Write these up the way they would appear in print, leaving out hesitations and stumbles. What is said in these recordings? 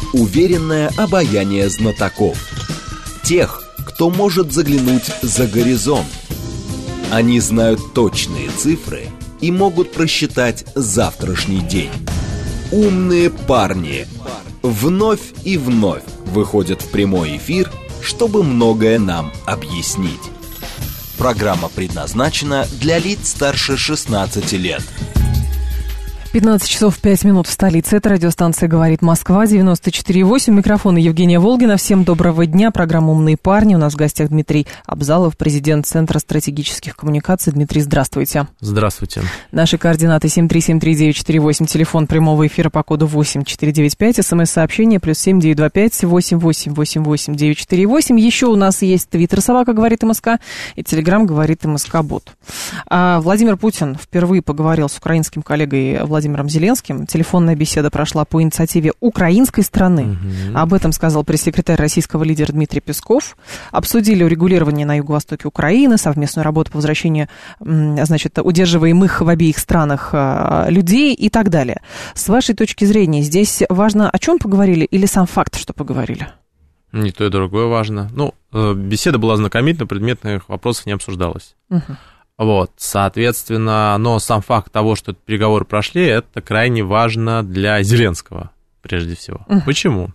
Уверенное обаяние знатоков. Тех, кто может заглянуть за горизонт. Они знают точные цифры и могут просчитать завтрашний день. Умные парни вновь и вновь выходят в прямой эфир, чтобы многое нам объяснить. Программа предназначена для лиц старше 16 лет. 15 часов 5 минут в столице. Это радиостанция «Говорит Москва», 94,8. Микрофон Евгения Волгина. Всем доброго дня. Программа «Умные парни». У нас в гостях Дмитрий Абзалов, президент Центра стратегических коммуникаций. Дмитрий, здравствуйте. Здравствуйте. Наши координаты 7373948, телефон прямого эфира по коду 8495, смс-сообщение +7 925 8888 948. Еще у нас есть твиттер «Собака говорит МСК» и телеграм «Говорит МСК-бот». Владимир Путин впервые поговорил с украинским коллегой Владимиром Зеленским. Телефонная беседа прошла по инициативе украинской страны. Об этом сказал пресс-секретарь российского лидера Дмитрий Песков. Обсудили урегулирование на юго-востоке Украины, совместную работу по возвращению, удерживаемых в обеих странах людей и так далее. С вашей точки зрения, здесь важно, о чем поговорили или сам факт, что поговорили? Не то и другое важно. Беседа была знакомительна, предметных вопросов не обсуждалось. Вот, соответственно, но сам факт того, что переговоры прошли, это крайне важно для Зеленского, прежде всего. Почему?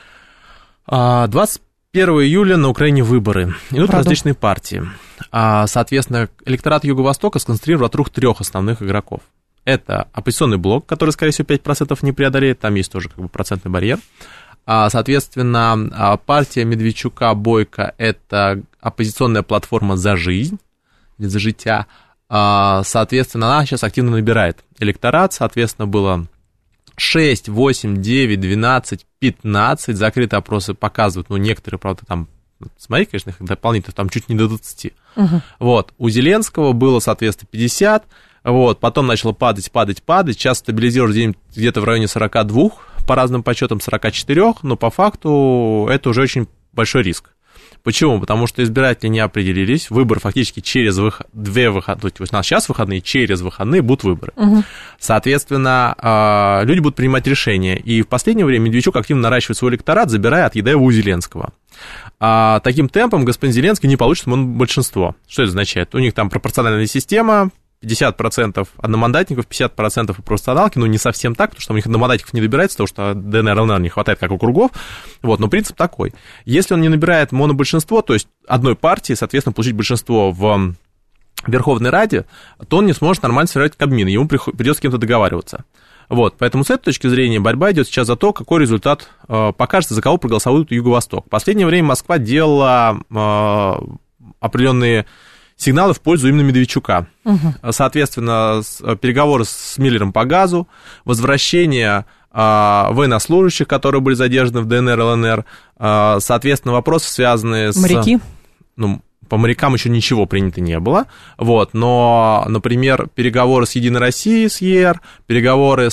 21 июля на Украине выборы. Идут различные партии. Соответственно, электорат Юго-Востока сконцентрирован вокруг трех основных игроков. Это оппозиционный блок, который, скорее всего, 5% не преодолеет, там есть тоже процентный барьер. Соответственно, партия Медведчука, Бойко – это оппозиционная платформа «За жизнь», за життя, соответственно, она сейчас активно набирает электорат, соответственно, было 6, 8, 9, 12, 15, закрытые опросы показывают, некоторые, правда, там, смотри, конечно, их дополнительно, там чуть не до 20, вот, у Зеленского было, соответственно, 50, вот, потом начало падать, сейчас стабилизировалось где-то в районе 42, по разным подсчетам 44, но по факту это уже очень большой риск. Почему? Потому что избиратели не определились, выборы фактически через две выходные, то есть у нас сейчас выходные, через выходные будут выборы. Соответственно, люди будут принимать решения, и в последнее время Медведчук активно наращивает свой электорат, забирая, отъедая его у Зеленского. Таким темпом господин Зеленский не получит большинство. Что это означает? У них там пропорциональная система, 50% одномандатников, 50% пропорционалки, не совсем так, потому что у них одномандатников не добирается, потому что ДНР, ЛНР не хватает как округов, вот, но принцип такой. Если он не набирает монобольшинство, то есть одной партии, соответственно, получить большинство в Верховной Раде, то он не сможет нормально сформировать Кабмин, ему придется с кем-то договариваться. Вот, поэтому с этой точки зрения борьба идет сейчас за то, какой результат покажется, за кого проголосует Юго-Восток. В последнее время Москва делала определенные сигналы в пользу именно Медведчука. Соответственно, переговоры с Миллером по газу, возвращение военнослужащих, которые были задержаны в ДНР, ЛНР, соответственно, вопросы, связанные с... Моряки? По морякам еще ничего принято не было, вот, но, например, переговоры с Единой Россией, с ЕР, переговоры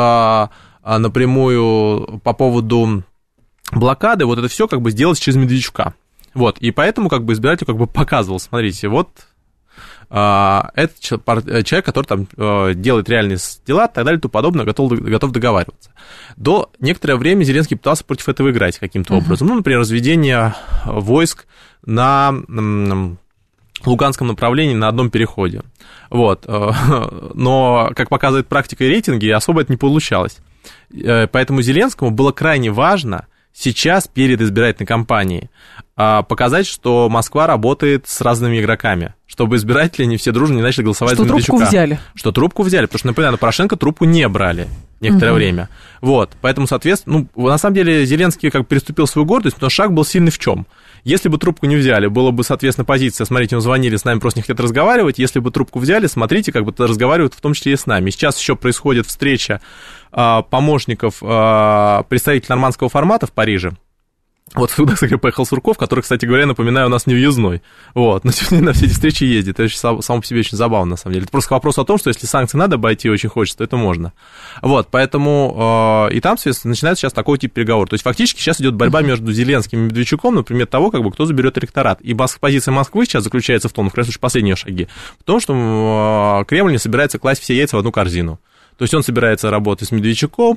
напрямую по поводу блокады, вот это все сделалось через Медведчука. Вот, и поэтому избиратель показывал, смотрите, вот это человек, который там делает реальные дела, и так далее, и тому подобное, готов договариваться. До некоторое время Зеленский пытался против этого играть каким-то образом. Например, разведение войск на Луганском направлении на одном переходе. Вот. Но, как показывает практика и рейтинги, особо это не получалось. Поэтому Зеленскому было крайне важно сейчас, перед избирательной кампанией, показать, что Москва работает с разными игроками, чтобы избиратели не все дружно не начали голосовать за Медведчука. Что трубку взяли, потому что, например, на Порошенко трубку не брали некоторое время. Вот, поэтому, соответственно, на самом деле Зеленский переступил свою гордость, но шаг был сильный в чем? Если бы трубку не взяли, было бы, соответственно, позиция, смотрите, мы звонили, с нами просто не хотят разговаривать, если бы трубку взяли, смотрите, разговаривают в том числе и с нами. Сейчас еще происходит встреча помощников представителей нормандского формата в Париже. Вот сюда, кстати, поехал Сурков, который, кстати говоря, напоминаю, у нас не въездной. Вот, но сегодня на все эти встречи ездит. Это само по себе очень забавно, на самом деле. Это просто вопрос о том, что если санкции надо обойти очень хочется, то это можно. Вот, поэтому и там, соответственно, начинается сейчас такой тип переговоров. То есть фактически сейчас идет борьба между Зеленским и Медведчуком, например, того, кто заберет электорат. И позиция Москвы сейчас заключается в том, в крайнем случае, последние шаги, в том, что Кремль не собирается класть все яйца в одну корзину. То есть он собирается работать с Медведчуком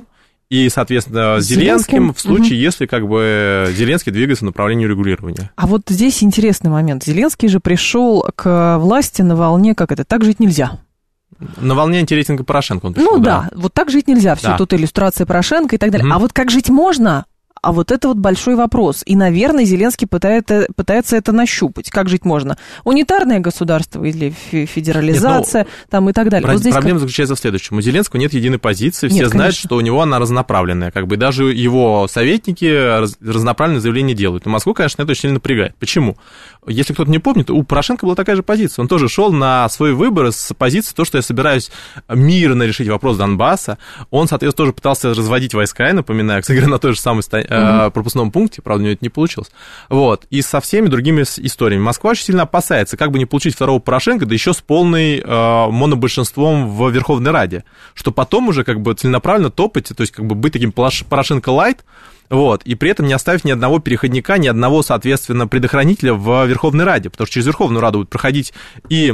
и, соответственно, Зеленским в случае, если как бы Зеленский двигается в направлении регулирования. А вот здесь интересный момент. Зеленский же пришел к власти на волне, как это, так жить нельзя. На волне антирейтинга Порошенко он пришел, да, вот так жить нельзя. Все тут иллюстрация Порошенко и так далее. А вот как жить можно? А вот это вот большой вопрос. И, наверное, Зеленский пытается это нащупать. Как жить можно? Унитарное государство или федерализация там и так далее. Вот здесь проблема заключается в следующем. У Зеленского нет единой позиции. Все знают, что у него она разнонаправленная. Как бы даже его советники разнонаправленные заявления делают. Но Москву, конечно, это очень сильно напрягает. Почему? Если кто-то не помнит, у Порошенко была такая же позиция. Он тоже шел на свои выборы с позиции, то, что я собираюсь мирно решить вопрос Донбасса. Он, соответственно, тоже пытался разводить войска, я напоминаю, кстати говоря, на той же самой пропускном пункте, правда, у него это не получилось. Вот. И со всеми другими историями. Москва очень сильно опасается, как бы не получить второго Порошенко, да еще с полной монобольшинством в Верховной Раде, что потом уже как бы целенаправленно топать, то есть как бы быть таким Порошенко-лайт, вот, и при этом не оставив ни одного переходника, ни одного, соответственно, предохранителя в Верховной Раде, потому что через Верховную Раду будет проходить и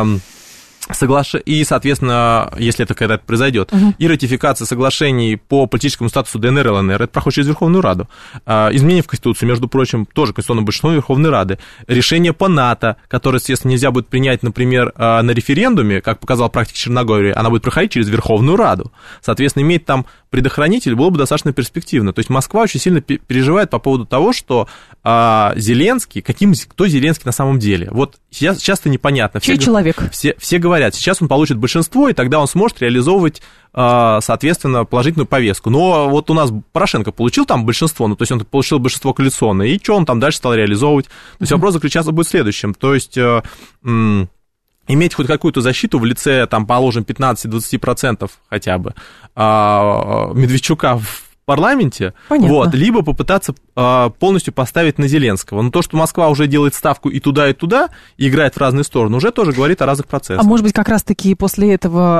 соответственно, если это когда-то произойдет, и ратификация соглашений по политическому статусу ДНР и ЛНР, это проходит через Верховную Раду. Изменения в Конституции, между прочим, тоже конституционное большинство Верховной Рады. Решение по НАТО, которое, естественно, нельзя будет принять, например, на референдуме, как показала практика Черногории, она будет проходить через Верховную Раду. Соответственно, иметь там предохранитель было бы достаточно перспективно. То есть Москва очень сильно переживает по поводу того, что Зеленский, кто Зеленский на самом деле? Вот сейчас часто непонятно. Чей человек? Все говорят, сейчас он получит большинство, и тогда он сможет реализовывать, соответственно, положительную повестку. Но вот у нас Порошенко получил там большинство, ну, то есть он получил большинство коалиционное, и что он там дальше стал реализовывать? То есть вопрос заключаться будет в следующем, то есть иметь хоть какую-то защиту в лице, там, положим, 15-20% хотя бы Медведчука в парламенте, вот, либо попытаться полностью поставить на Зеленского. Но то, что Москва уже делает ставку и туда, и играет в разные стороны, уже тоже говорит о разных процессах. А может быть, как раз-таки после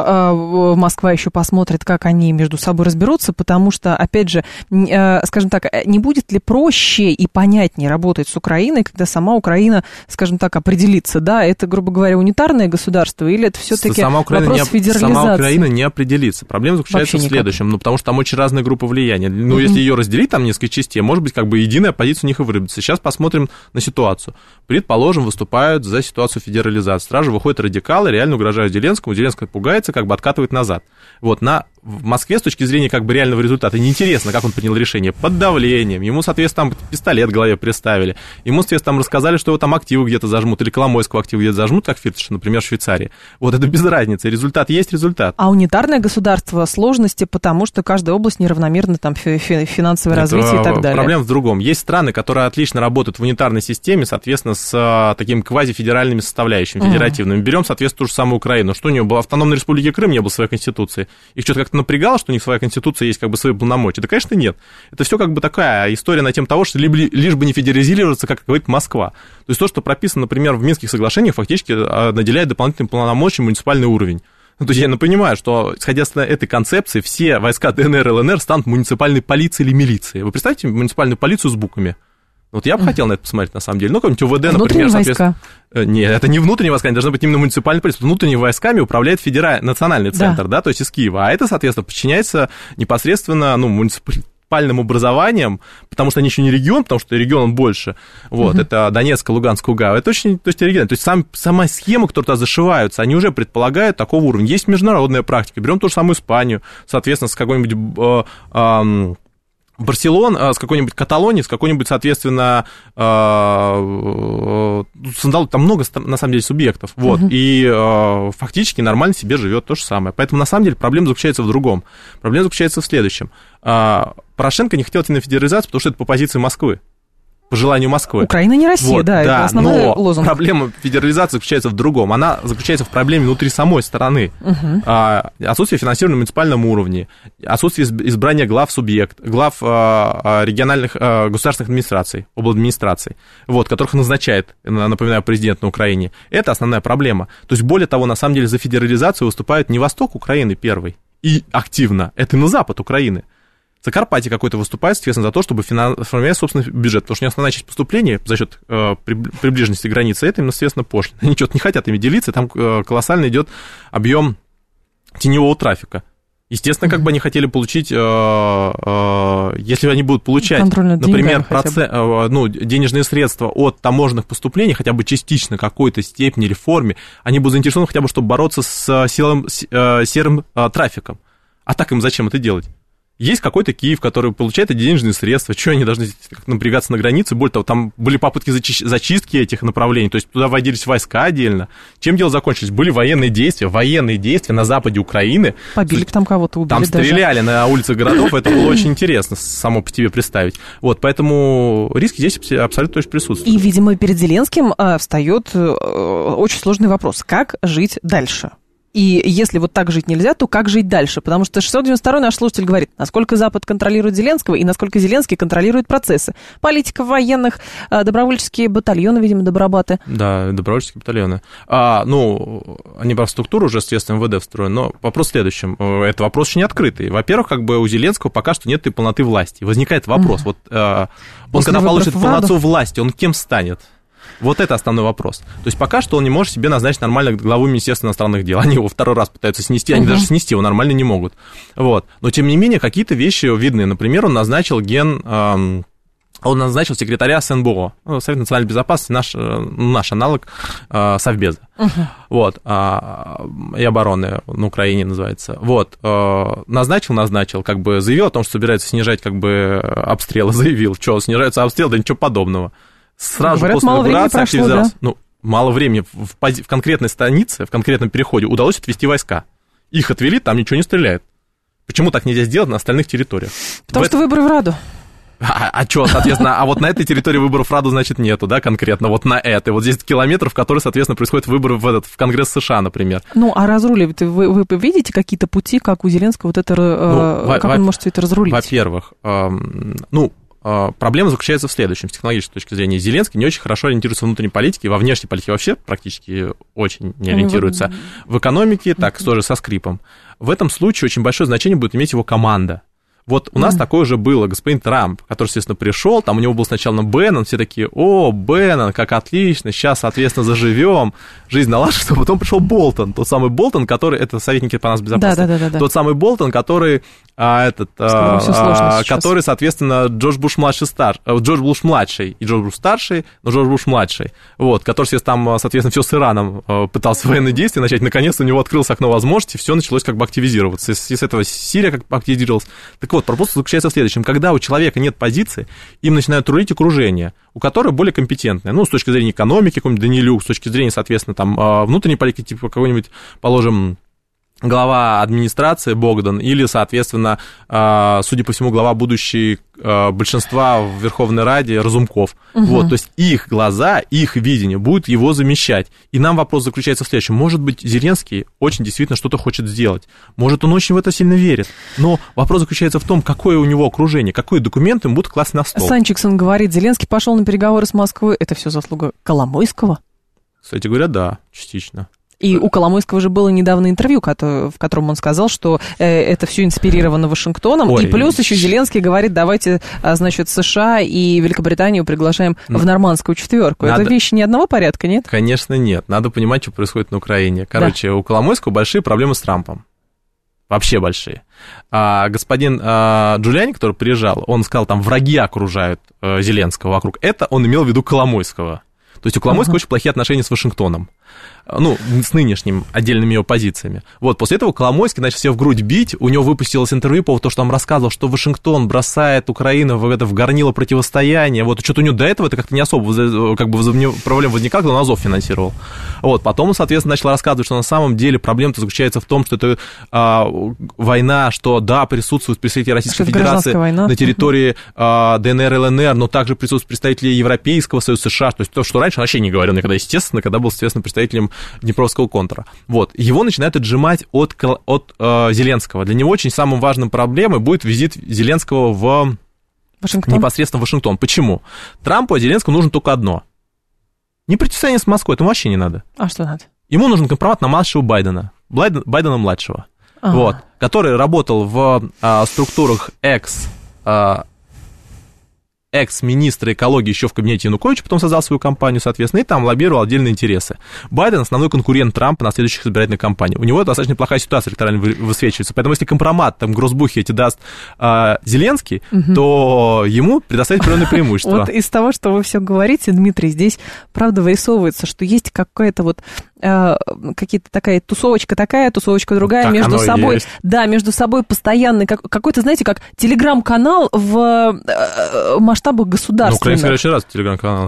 этого Москва еще посмотрит, как они между собой разберутся, потому что, опять же, скажем так, не будет ли проще и понятнее работать с Украиной, когда сама Украина, скажем так, определится, да, это, грубо говоря, унитарное государство, или это все-таки вопрос федерализации? Сама Украина не определится. Проблема заключается в следующем, потому что там очень разные группы влияния. Ну, если ее разделить, там несколько частей, может быть, как бы единая позиция у них и выработается. Сейчас посмотрим на ситуацию. Предположим, выступают за ситуацию федерализации. Сразу выходят радикалы, реально угрожают Зеленскому. Зеленский пугается, как бы откатывает назад. Вот, в Москве, с точки зрения как бы реального результата, неинтересно, как он принял решение, под давлением. Ему, соответственно, там пистолет в голове приставили. Ему, соответственно, там рассказали, что его там активы где-то зажмут, или Коломойского активы где-то зажмут, как Фиртыш, например, в Швейцарии. Вот это без разницы. Результат есть результат. А унитарное государство сложности, потому что каждая область неравномерно там финансовое развитие и так далее. Проблема в другом. Есть страны, которые отлично работают в унитарной системе, соответственно, с такими квазифедеральными составляющими, федеративными. Берем, соответственно, ту же самую Украину. Что у нее было? В Автономной Республике Крым не было своей конституции. Их что-то как-то напрягало, что у них своя конституция есть, как бы свои полномочия? Да, конечно, нет. Это все как бы такая история на тему того, что лишь бы не федерализироваться, как говорит Москва. То есть то, что прописано, например, в Минских соглашениях, фактически наделяет дополнительным полномочиям муниципальный уровень. Ну, то есть я понимаю, что, исходя с этой концепции, все войска ДНР и ЛНР станут муниципальной полицией или милицией. Вы представьте муниципальную полицию с буквами? Вот я бы хотел на это посмотреть, на самом деле. Ну, какой-нибудь УВД, например, соответственно... Нет, это не внутренние войска, они должны быть именно муниципальной полицией. Внутренними войсками управляет национальный центр, да, то есть из Киева. А это, соответственно, подчиняется непосредственно, муниципальным образованием, потому что они еще не регион, потому что регион он больше. Вот, это Донецк, Луганск, Лугау. Это очень, то есть регион. То есть сама схема, которая туда зашиваются, они уже предполагают такого уровня. Есть международная практика. Берем ту же самую Испанию, соответственно, с какой-нибудь... Барселон, с какой-нибудь Каталонии, с какой-нибудь, соответственно, там много, на самом деле, субъектов, вот, и фактически нормально себе живет то же самое. Поэтому, на самом деле, проблема заключается в другом. Проблема заключается в следующем. Порошенко не хотел идти на федерализацию, потому что это по позиции Москвы. По желанию Москвы. Украина не Россия, вот, да, это основной лозунг. Проблема федерализации заключается в другом. Она заключается в проблеме внутри самой страны. Отсутствие финансирования на муниципальном уровне, отсутствие избрания глав региональных государственных администраций, обладминистраций, вот, которых назначает, напоминаю, президент на Украине. Это основная проблема. То есть, более того, на самом деле, за федерализацию выступает не восток Украины первый и активно, это именно запад Украины. Закарпатье какой-то выступает, соответственно, за то, чтобы формировать собственный бюджет, потому что у них основная часть поступления за счет приближенности границы, это именно, соответственно, пошлины. Они что-то не хотят ими делиться, там колоссально идет объем теневого трафика. Естественно, как бы они хотели получить, если они будут получать, например, денежные средства от таможенных поступлений, хотя бы частично, какой-то степени или форме, они будут заинтересованы хотя бы, чтобы бороться с серым трафиком. А так им зачем это делать? Есть какой-то Киев, который получает эти денежные средства. Что они должны напрягаться на границе? Более того, там были попытки зачистки этих направлений, то есть туда вводились войска отдельно. Чем дело закончилось? Были военные действия на западе Украины. Побили там кого-то, убили. Там стреляли на улицах городов, это было очень интересно само по себе представить. Вот, поэтому риски здесь абсолютно точно присутствуют. И, видимо, перед Зеленским встает очень сложный вопрос. Как жить дальше? И если вот так жить нельзя, то как жить дальше? Потому что 692-й наш слушатель говорит, насколько Запад контролирует Зеленского и насколько Зеленский контролирует процессы. Политика военных, добровольческие батальоны, видимо, добробаты. Да, добровольческие батальоны. Они про структуру уже, естественно, МВД встроены, но вопрос в следующем. Это вопрос очень открытый. Во-первых, как бы у Зеленского пока что нет и полноты власти. Возникает вопрос, он когда получит полноту власти, он кем станет? Вот это основной вопрос. То есть пока что он не может себе назначить нормально главу Министерства иностранных дел. Они его второй раз пытаются снести, они даже снести его нормально не могут. Вот. Но, тем не менее, какие-то вещи видны. Например, он назначил секретаря СНБО, Совет национальной безопасности, наш аналог Совбеза. Вот, и обороны на Украине называется. Вот, назначил, как бы заявил о том, что собирается снижать как бы обстрелы, заявил, что снижаются обстрелы, да ничего подобного. Сразу говорят, после инаугурации активизировался. Да? Мало времени в конкретной станице, в конкретном переходе удалось отвести войска. Их отвели, там ничего не стреляет. Почему так нельзя сделать на остальных территориях? Потому что выборы в Раду. А что, соответственно, а вот на этой территории выборов в Раду, значит, нету, да, конкретно, вот на этой. Вот здесь километров, в которые, соответственно, происходят выборы в Конгресс США, например. А разруливать, вы видите какие-то пути, как у Зеленского вот это, как он может все это разрулить? Во-первых, проблема заключается в следующем, с технологической точки зрения. Зеленский не очень хорошо ориентируется в внутренней политике, во внешней политике вообще практически очень не ориентируется. В экономике так, тоже со скрипом. В этом случае очень большое значение будет иметь его команда. Вот у нас такое же было, господин Трамп, который, естественно, пришел, там у него был сначала Беннон, все такие, Беннон, как отлично, сейчас, соответственно, заживем, жизнь налаживается, а потом пришел Болтон, тот самый Болтон, который, это советники по нас безопасности, да. Тот самый Болтон, который, который, соответственно, Джордж Буш младший и Джордж Буш старший, но Джордж Буш младший, вот, который сейчас там, соответственно, все с Ираном пытался военные действия начать, наконец-то у него открылось окно возможностей, все началось как бы активизироваться, и с этого Сирия как бы активизировалась. Так вот, вопрос заключается в следующем. Когда у человека нет позиции, им начинают рулить окружение, у которого более компетентное. С точки зрения экономики, какой-нибудь Данилюк, с точки зрения, соответственно, там, внутренней политики, типа какой-нибудь, положим, глава администрации Богдан или, соответственно, судя по всему, глава будущей большинства в Верховной Раде Разумков. Вот, то есть их глаза, их видение будет его замещать. И нам вопрос заключается в следующем. Может быть, Зеленский очень действительно что-то хочет сделать. Может, он очень в это сильно верит. Но вопрос заключается в том, какое у него окружение, какие документы ему будут класть на стол. Санчиксон говорит, Зеленский пошел на переговоры с Москвой. Это все заслуга Коломойского? Кстати говоря, да, частично. И у Коломойского же было недавно интервью, в котором он сказал, что это все инспирировано Вашингтоном. И плюс еще Зеленский говорит, давайте, значит, США и Великобританию приглашаем в нормандскую четверку. Это вещи не одного порядка, нет? Конечно, нет. Надо понимать, что происходит на Украине. Короче, у Коломойского большие проблемы с Трампом. Вообще большие. Господин Джулиани, который приезжал, он сказал, там враги окружают Зеленского вокруг. Это он имел в виду Коломойского. То есть у Коломойского очень плохие отношения с Вашингтоном. С нынешними отдельными его позициями. Вот, после этого Коломойский начал себе в грудь бить, у него выпустилось интервью по поводу того, что он рассказывал, что Вашингтон бросает Украину в горнило противостояния. Вот, что-то у него до этого это как-то не особо проблем возникало, когда он Азов финансировал. Вот, потом он, соответственно, начал рассказывать, что на самом деле проблема-то заключается в том, что это война, что, да, присутствуют представители Российской Федерации на территории ДНР, ЛНР, но также присутствуют представители Европейского Союза, США, то есть то, что раньше он вообще не говорил никогда, естественно, когда был, соответственно, представителем Днепровского контура. Вот. Его начинают отжимать от Зеленского. Для него очень самым важным проблемой будет визит Зеленского в непосредственно в Вашингтон. Почему? Трампу, а Зеленскому нужно только одно. Не противостояние с Москвой, этому вообще не надо. А что надо? Ему нужен компромат на младшего Байдена-младшего, вот, который работал в структурах экс-министр экологии еще в кабинете Януковича, потом создал свою компанию, соответственно, и там лоббировал отдельные интересы. Байден — основной конкурент Трампа на следующих избирательных кампаниях. У него достаточно плохая ситуация электорально высвечивается, поэтому если компромат, там, грозбухи эти даст Зеленский, то ему предоставить определенное преимущество. Вот из того, что вы все говорите, Дмитрий, здесь, правда, вырисовывается, что есть какая-то вот какие-то такая тусовочка другая так между собой. Есть. Да, между собой постоянный какой-то, знаете, как телеграм-канал в масштабах государственных. Ну, украинский очень раз телеграм-канал.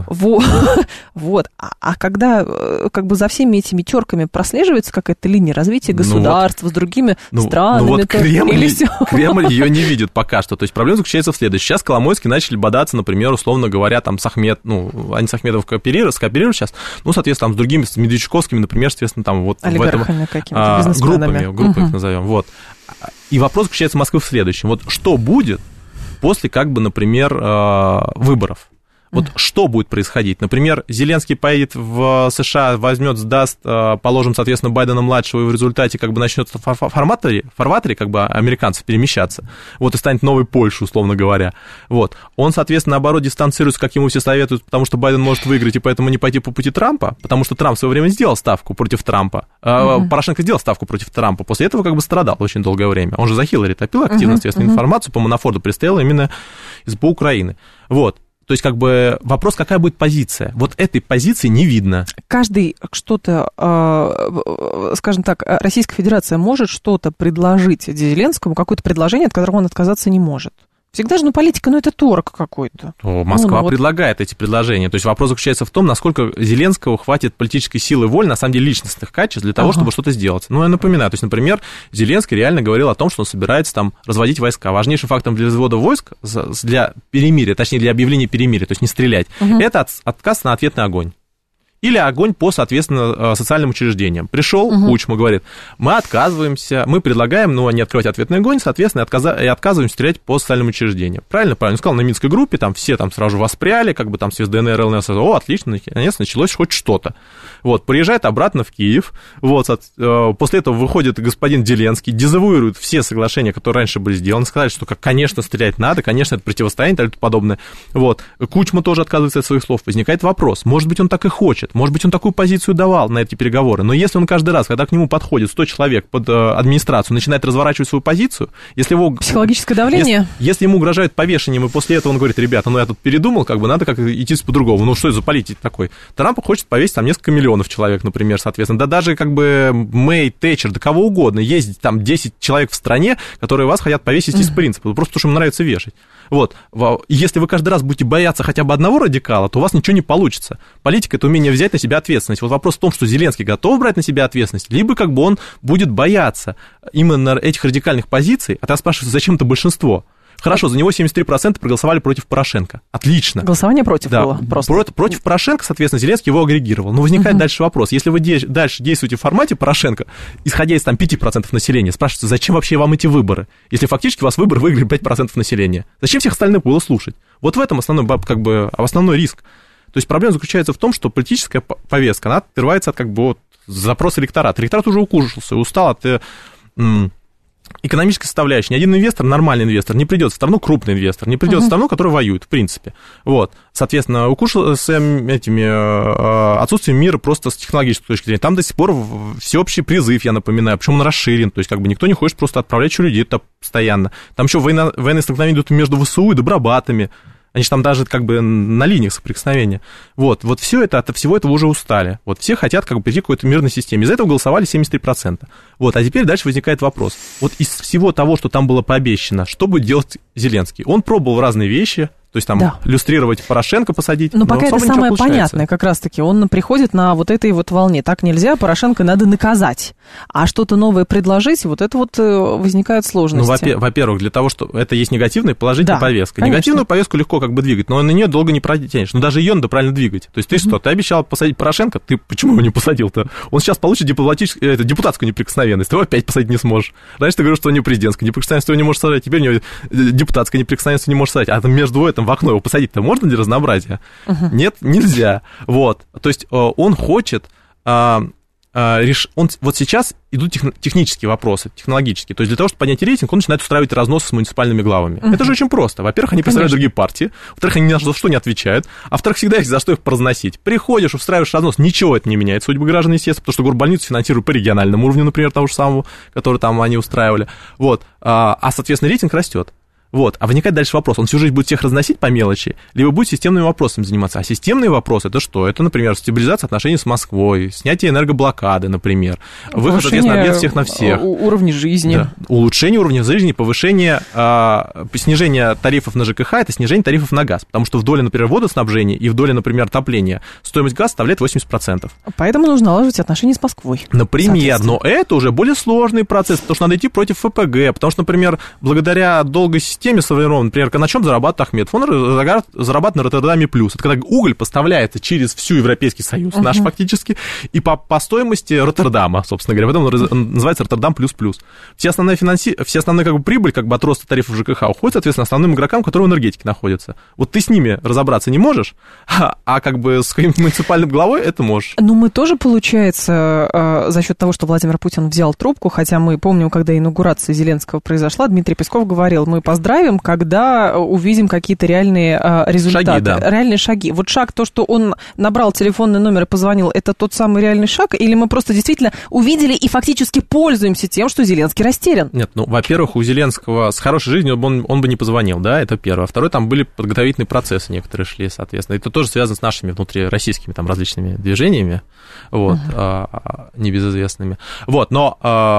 Вот. А когда как бы за всеми этими терками прослеживается какая-то линия развития государства с другими странами. Вот Кремль ее не видит пока что. То есть проблема заключается в следующем. Сейчас Коломойский начали бодаться, например, условно говоря, там с Ахмед, они с Ахмедовым скооперируют сейчас, соответственно, там с другими, с медведчуковскими, например, соответственно, там вот олигархами какими-то, бизнесменами. Группы их назовем, вот. И вопрос заключается в Москве в следующем. Вот что будет после, как бы, например, выборов? Вот что будет происходить? Например, Зеленский поедет в США, возьмет, сдаст, положим, соответственно, Байдена-младшего, и в результате как бы начнет в фарватере как бы американцев перемещаться, вот, и станет новой Польшей, условно говоря. Вот. Он, соответственно, наоборот, дистанцируется, как ему все советуют, потому что Байден может выиграть, и поэтому не пойти по пути Трампа, потому что Трамп в свое время сделал ставку против Трампа, Порошенко сделал ставку против Трампа, после этого как бы страдал очень долгое время. Он же за Хиллари топил активно, соответственно, информацию по Манафорту предстояла именно из-по Украины. Вот. То есть, как бы, вопрос, какая будет позиция. Вот этой позиции не видно. Каждый что-то, скажем так, Российская Федерация может что-то предложить Зеленскому, какое-то предложение, от которого он отказаться не может. Всегда же, политика, это торг какой-то. Москва предлагает эти предложения. То есть вопрос заключается в том, насколько Зеленского хватит политической силы, воли, на самом деле личностных качеств для того, чтобы что-то сделать. Я напоминаю, то есть, например, Зеленский реально говорил о том, что он собирается там разводить войска. Важнейшим фактором для развода войск, для перемирия, точнее, для объявления перемирия, то есть не стрелять, это отказ на ответный огонь. Или огонь по, соответственно, социальным учреждениям. Пришел Кучма, говорит, мы отказываемся, мы предлагаем, не открывать ответный огонь, соответственно, и отказываемся стрелять по социальным учреждениям. Правильно он сказал, на Минской группе, там все там сразу же воспряли, как бы там все с ДНР, ЛНР, отлично, наконец началось хоть что-то. Вот, приезжает обратно в Киев, вот, после этого выходит господин Зеленский, дезавуирует все соглашения, которые раньше были сделаны, сказали, что, конечно, стрелять надо, конечно, это противостояние и тому подобное. Вот, Кучма тоже отказывается от своих слов. Возникает вопрос, может быть, он так и хочет, может быть, он такую позицию давал на эти переговоры, но если он каждый раз, когда к нему подходит 100 человек под администрацию, начинает разворачивать свою позицию, если его... Психологическое давление? Если ему угрожают повешением, и после этого он говорит, ребята, я тут передумал, надо как идти по-другому, что это за политик такой? Трамп хочет повесить там несколько миллионов человек, например, соответственно, да даже Мэй, Тэтчер, да кого угодно, есть там 10 человек в стране, которые вас хотят повесить из принципа, просто потому что им нравится вешать. Вот, если вы каждый раз будете бояться хотя бы одного радикала, то у вас ничего не получится. Политика — это умение взять на себя ответственность. Вот вопрос в том, что Зеленский готов брать на себя ответственность, либо он будет бояться именно этих радикальных позиций, а тогда спрашивается, зачем-то большинство? Хорошо, за него 73% проголосовали против Порошенко. Отлично. Голосование против было просто. Против Порошенко, соответственно, Зеленский его агрегировал. Но возникает дальше вопрос. Если вы дальше действуете в формате Порошенко, исходя из 5% населения, спрашивается, зачем вообще вам эти выборы? Если фактически у вас выборы выиграли 5% населения. Зачем всех остальных было слушать? Вот в этом основной риск. То есть проблема заключается в том, что политическая повестка, она отрывается от запроса электората. Электорат уже укушался, устал от... экономической составляющей. Ни один инвестор, нормальный инвестор, не придет в страну, крупный инвестор, не придет в страну, которая воюет, в принципе. Вот. Соответственно, укушался отсутствием мира просто с технологической точки зрения. Там до сих пор всеобщий призыв, я напоминаю, причем он расширен, то есть никто не хочет просто отправлять еще людей постоянно. Там еще военные столкновения идут между ВСУ и добробатами. Они же там даже на линиях соприкосновения. Вот все это, от всего этого уже устали. Вот все хотят перейти к какой-то мирной системе. Из-за этого голосовали 73%. Вот, а теперь дальше возникает вопрос. Вот из всего того, что там было пообещано, что будет делать Зеленский? Он пробовал разные вещи, то есть иллюстрировать Порошенко, посадить. Но пока это самое понятное, как раз-таки. Он приходит на вот этой волне. Так нельзя, Порошенко надо наказать. А что-то новое предложить, это возникают сложности. Во-первых, для того, что это есть негативная и положительная повестка. Конечно. Негативную повестку легко двигать, но на нее долго не протянешь. Но даже ее надо правильно двигать. То есть ты что, ты обещал посадить Порошенко, ты почему его не посадил-то? Он сейчас получит депутатскую неприкосновенность, ты его опять посадить не сможешь. Раньше ты говорил, что у него президентская неприкосновенность, его не можешь сажать, теперь у него депутатская неприкосновенность не можешь сажать. А там между этим в окно его посадить-то можно для разнообразия? Нет, нельзя. Вот. То есть он хочет вот сейчас идут технические вопросы, технологические. То есть для того, чтобы поднять рейтинг, он начинает устраивать разносы с муниципальными главами. Это же очень просто. Во-первых, они представляют другие партии. Во-вторых, они ни за что не отвечают. А во-вторых, всегда есть за что их поразносить. Приходишь, устраиваешь разнос, ничего это не меняет судьбы граждан, естественно, потому что горбольницу финансируют по региональному уровню, например, того же самого, который там они устраивали. Вот. А соответственно, рейтинг растет. Вот, а возникает дальше вопрос, он всю жизнь будет всех разносить по мелочи, либо будет системными вопросами заниматься. А системные вопросы, это что? Это, например, стабилизация отношений с Москвой, снятие энергоблокады, например, выход, соответственно, объект всех на всех. Уровня жизни. Да. Улучшение уровня жизни, повышение, снижение тарифов на ЖКХ, это снижение тарифов на газ, потому что в доле, например, водоснабжения и в доле, например, отопления стоимость газа составляет 80%. Поэтому нужно налаживать отношения с Москвой. Например, но это уже более сложный процесс, потому что надо идти против ФПГ, потому что, например, благодаря долгой системе современной, например, на чем зарабатывает Ахметов? Он зарабатывает на Роттердаме плюс. Это когда уголь поставляется через всю Европейский Союз, наш фактически, и по стоимости Роттердама, собственно говоря. Поэтому он называется Роттердам плюс-плюс. Все основные как бы, прибыль как бы, от роста тарифов ЖКХ уходит, соответственно, основным игрокам, которые в энергетике находятся. Вот ты с ними разобраться не можешь, а как бы с каким-то муниципальным главой это можешь. Ну, мы тоже, получается, за счет того, что Владимир Путин взял трубку, хотя мы помним, когда инаугурация Зеленского произошла, Дмитрий Песков говорил, мы поздравим, когда увидим какие-то реальные результаты, шаги, да. Реальные шаги. Вот шаг, то, что он набрал телефонный номер и позвонил, это тот самый реальный шаг, или мы просто действительно увидели и фактически пользуемся тем, что Зеленский растерян? Нет, ну, во-первых, у Зеленского с хорошей жизнью он бы не позвонил, да, это первое. А второе, там были подготовительные процессы некоторые шли, соответственно. Это тоже связано с нашими внутрироссийскими там различными движениями, вот, небезызвестными. Вот, но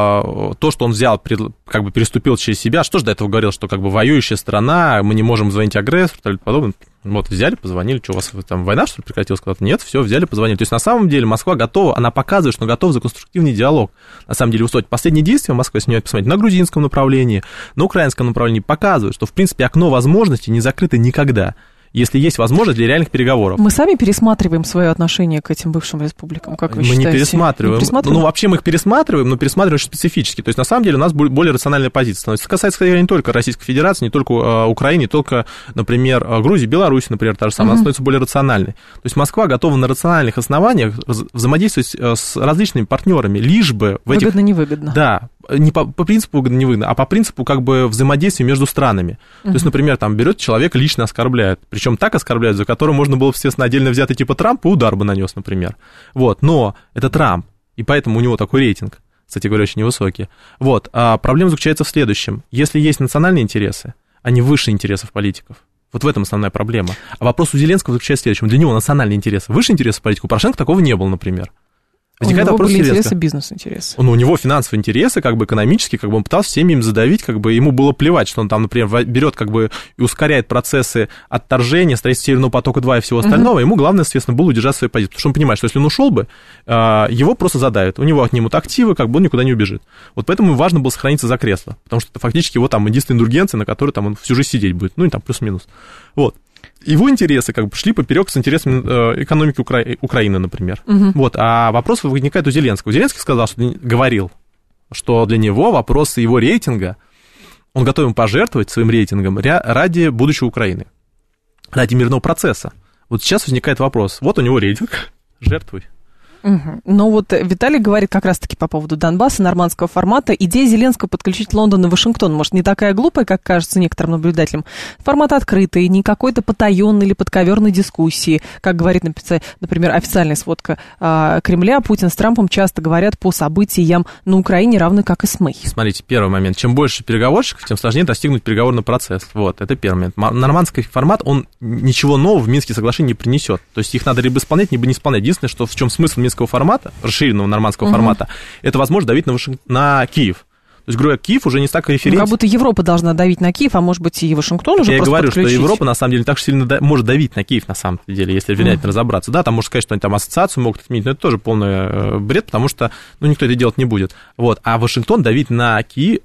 то, что он взял, как бы переступил через себя, что же до этого говорил, что как бы воюющая страна, мы не можем звонить агрессору, и подобное. Вот, взяли, позвонили, что у вас там война, что ли, прекратилась когда-то? Нет, все, взяли, позвонили. То есть, на самом деле, Москва готова, она показывает, что готова за конструктивный диалог. На самом деле, высокие последние действия Москвы, если не посмотреть, на грузинском направлении, на украинском направлении, показывают, что, в принципе, окно возможностей не закрыто никогда, если есть возможность для реальных переговоров. Мы сами пересматриваем свое отношение к этим бывшим республикам, как вы считаете? Мы не пересматриваем. Ну, вообще мы их пересматриваем, но пересматриваем очень специфически. То есть, на самом деле, у нас более рациональная позиция становится. Это касается, кстати, не только Российской Федерации, не только Украины, не только, например, Грузии, Беларуси, например, та же самая, она становится более рациональной. То есть, Москва готова на рациональных основаниях взаимодействовать с различными партнерами, лишь бы в этих... Выгодно-невыгодно. Да, не по принципу выгодно-невыгодно, а по принципу как бы взаимодействия между странами. То есть, например, там берет человек, лично оскорбляет, причем так оскорбляет, за которым можно было, естественно, отдельно взятый типа Трампа, удар бы нанес, например. Вот, но это Трамп, и поэтому у него такой рейтинг, кстати говоря, очень невысокий. Вот, а проблема заключается в следующем. Если есть национальные интересы, они выше интересов политиков. Вот в этом основная проблема. А вопрос у Зеленского заключается в следующем. Для него национальные интересы выше интересов политиков. У Порошенко такого не было, например. Возникает вопрос интересы, бизнес-интересы. У него финансовые интересы, как бы экономические, как бы он пытался всеми им задавить, как бы ему было плевать, что он там, например, берет как бы и ускоряет процессы отторжения, строительства Северного потока-2 и всего остального. Ему главное, естественно, было удержать свою позицию, потому что он понимает, что если он ушел бы, его просто задавят, у него отнимут активы, как бы он никуда не убежит. Вот поэтому ему важно было сохраниться за кресло, потому что это фактически его там единственная индульгенция, на которой там он всю жизнь сидеть будет, ну и там плюс-минус. Вот. Его интересы как бы шли поперек с интересами экономики Украины, например. Вот, а вопрос возникает у Зеленского. Зеленский говорил, что для него вопросы его рейтинга, он готов пожертвовать своим рейтингом ради будущего Украины, ради мирного процесса. Вот сейчас возникает вопрос, вот у него рейтинг, жертвуй. Но вот Виталий говорит как раз-таки по поводу Донбасса, нормандского формата. Идея Зеленского подключить Лондон и Вашингтон, может, не такая глупая, как кажется некоторым наблюдателям. Формат открытый, не какой-то потаенной или подковерной дискуссии. Как говорит, например, официальная сводка Кремля, Путин с Трампом часто говорят по событиям на Украине, равно как и с МЭЙ. Смотрите, первый момент. Чем больше переговорщиков, тем сложнее достигнуть переговорный процесс. Вот, это первый момент. Нормандский формат, он ничего нового в Минские соглашения не принесет. То есть их надо либо исполнять, либо не исполнять. Единственное, что в чем смысл Минского формата, расширенного нормандского формата, это возможность давить на Киев. То есть, говоря, Киев уже не столько референцией. Как будто Европа должна давить на Киев, а может быть и Вашингтон уже я просто говорю, подключить. что Европа, на самом деле, не так сильно может давить на Киев, на самом деле, если внимательно разобраться. Да, там можно сказать, что они там ассоциацию могут отменить, но это тоже полный бред, потому что, никто это делать не будет. Вот. А Вашингтон давить на Киев,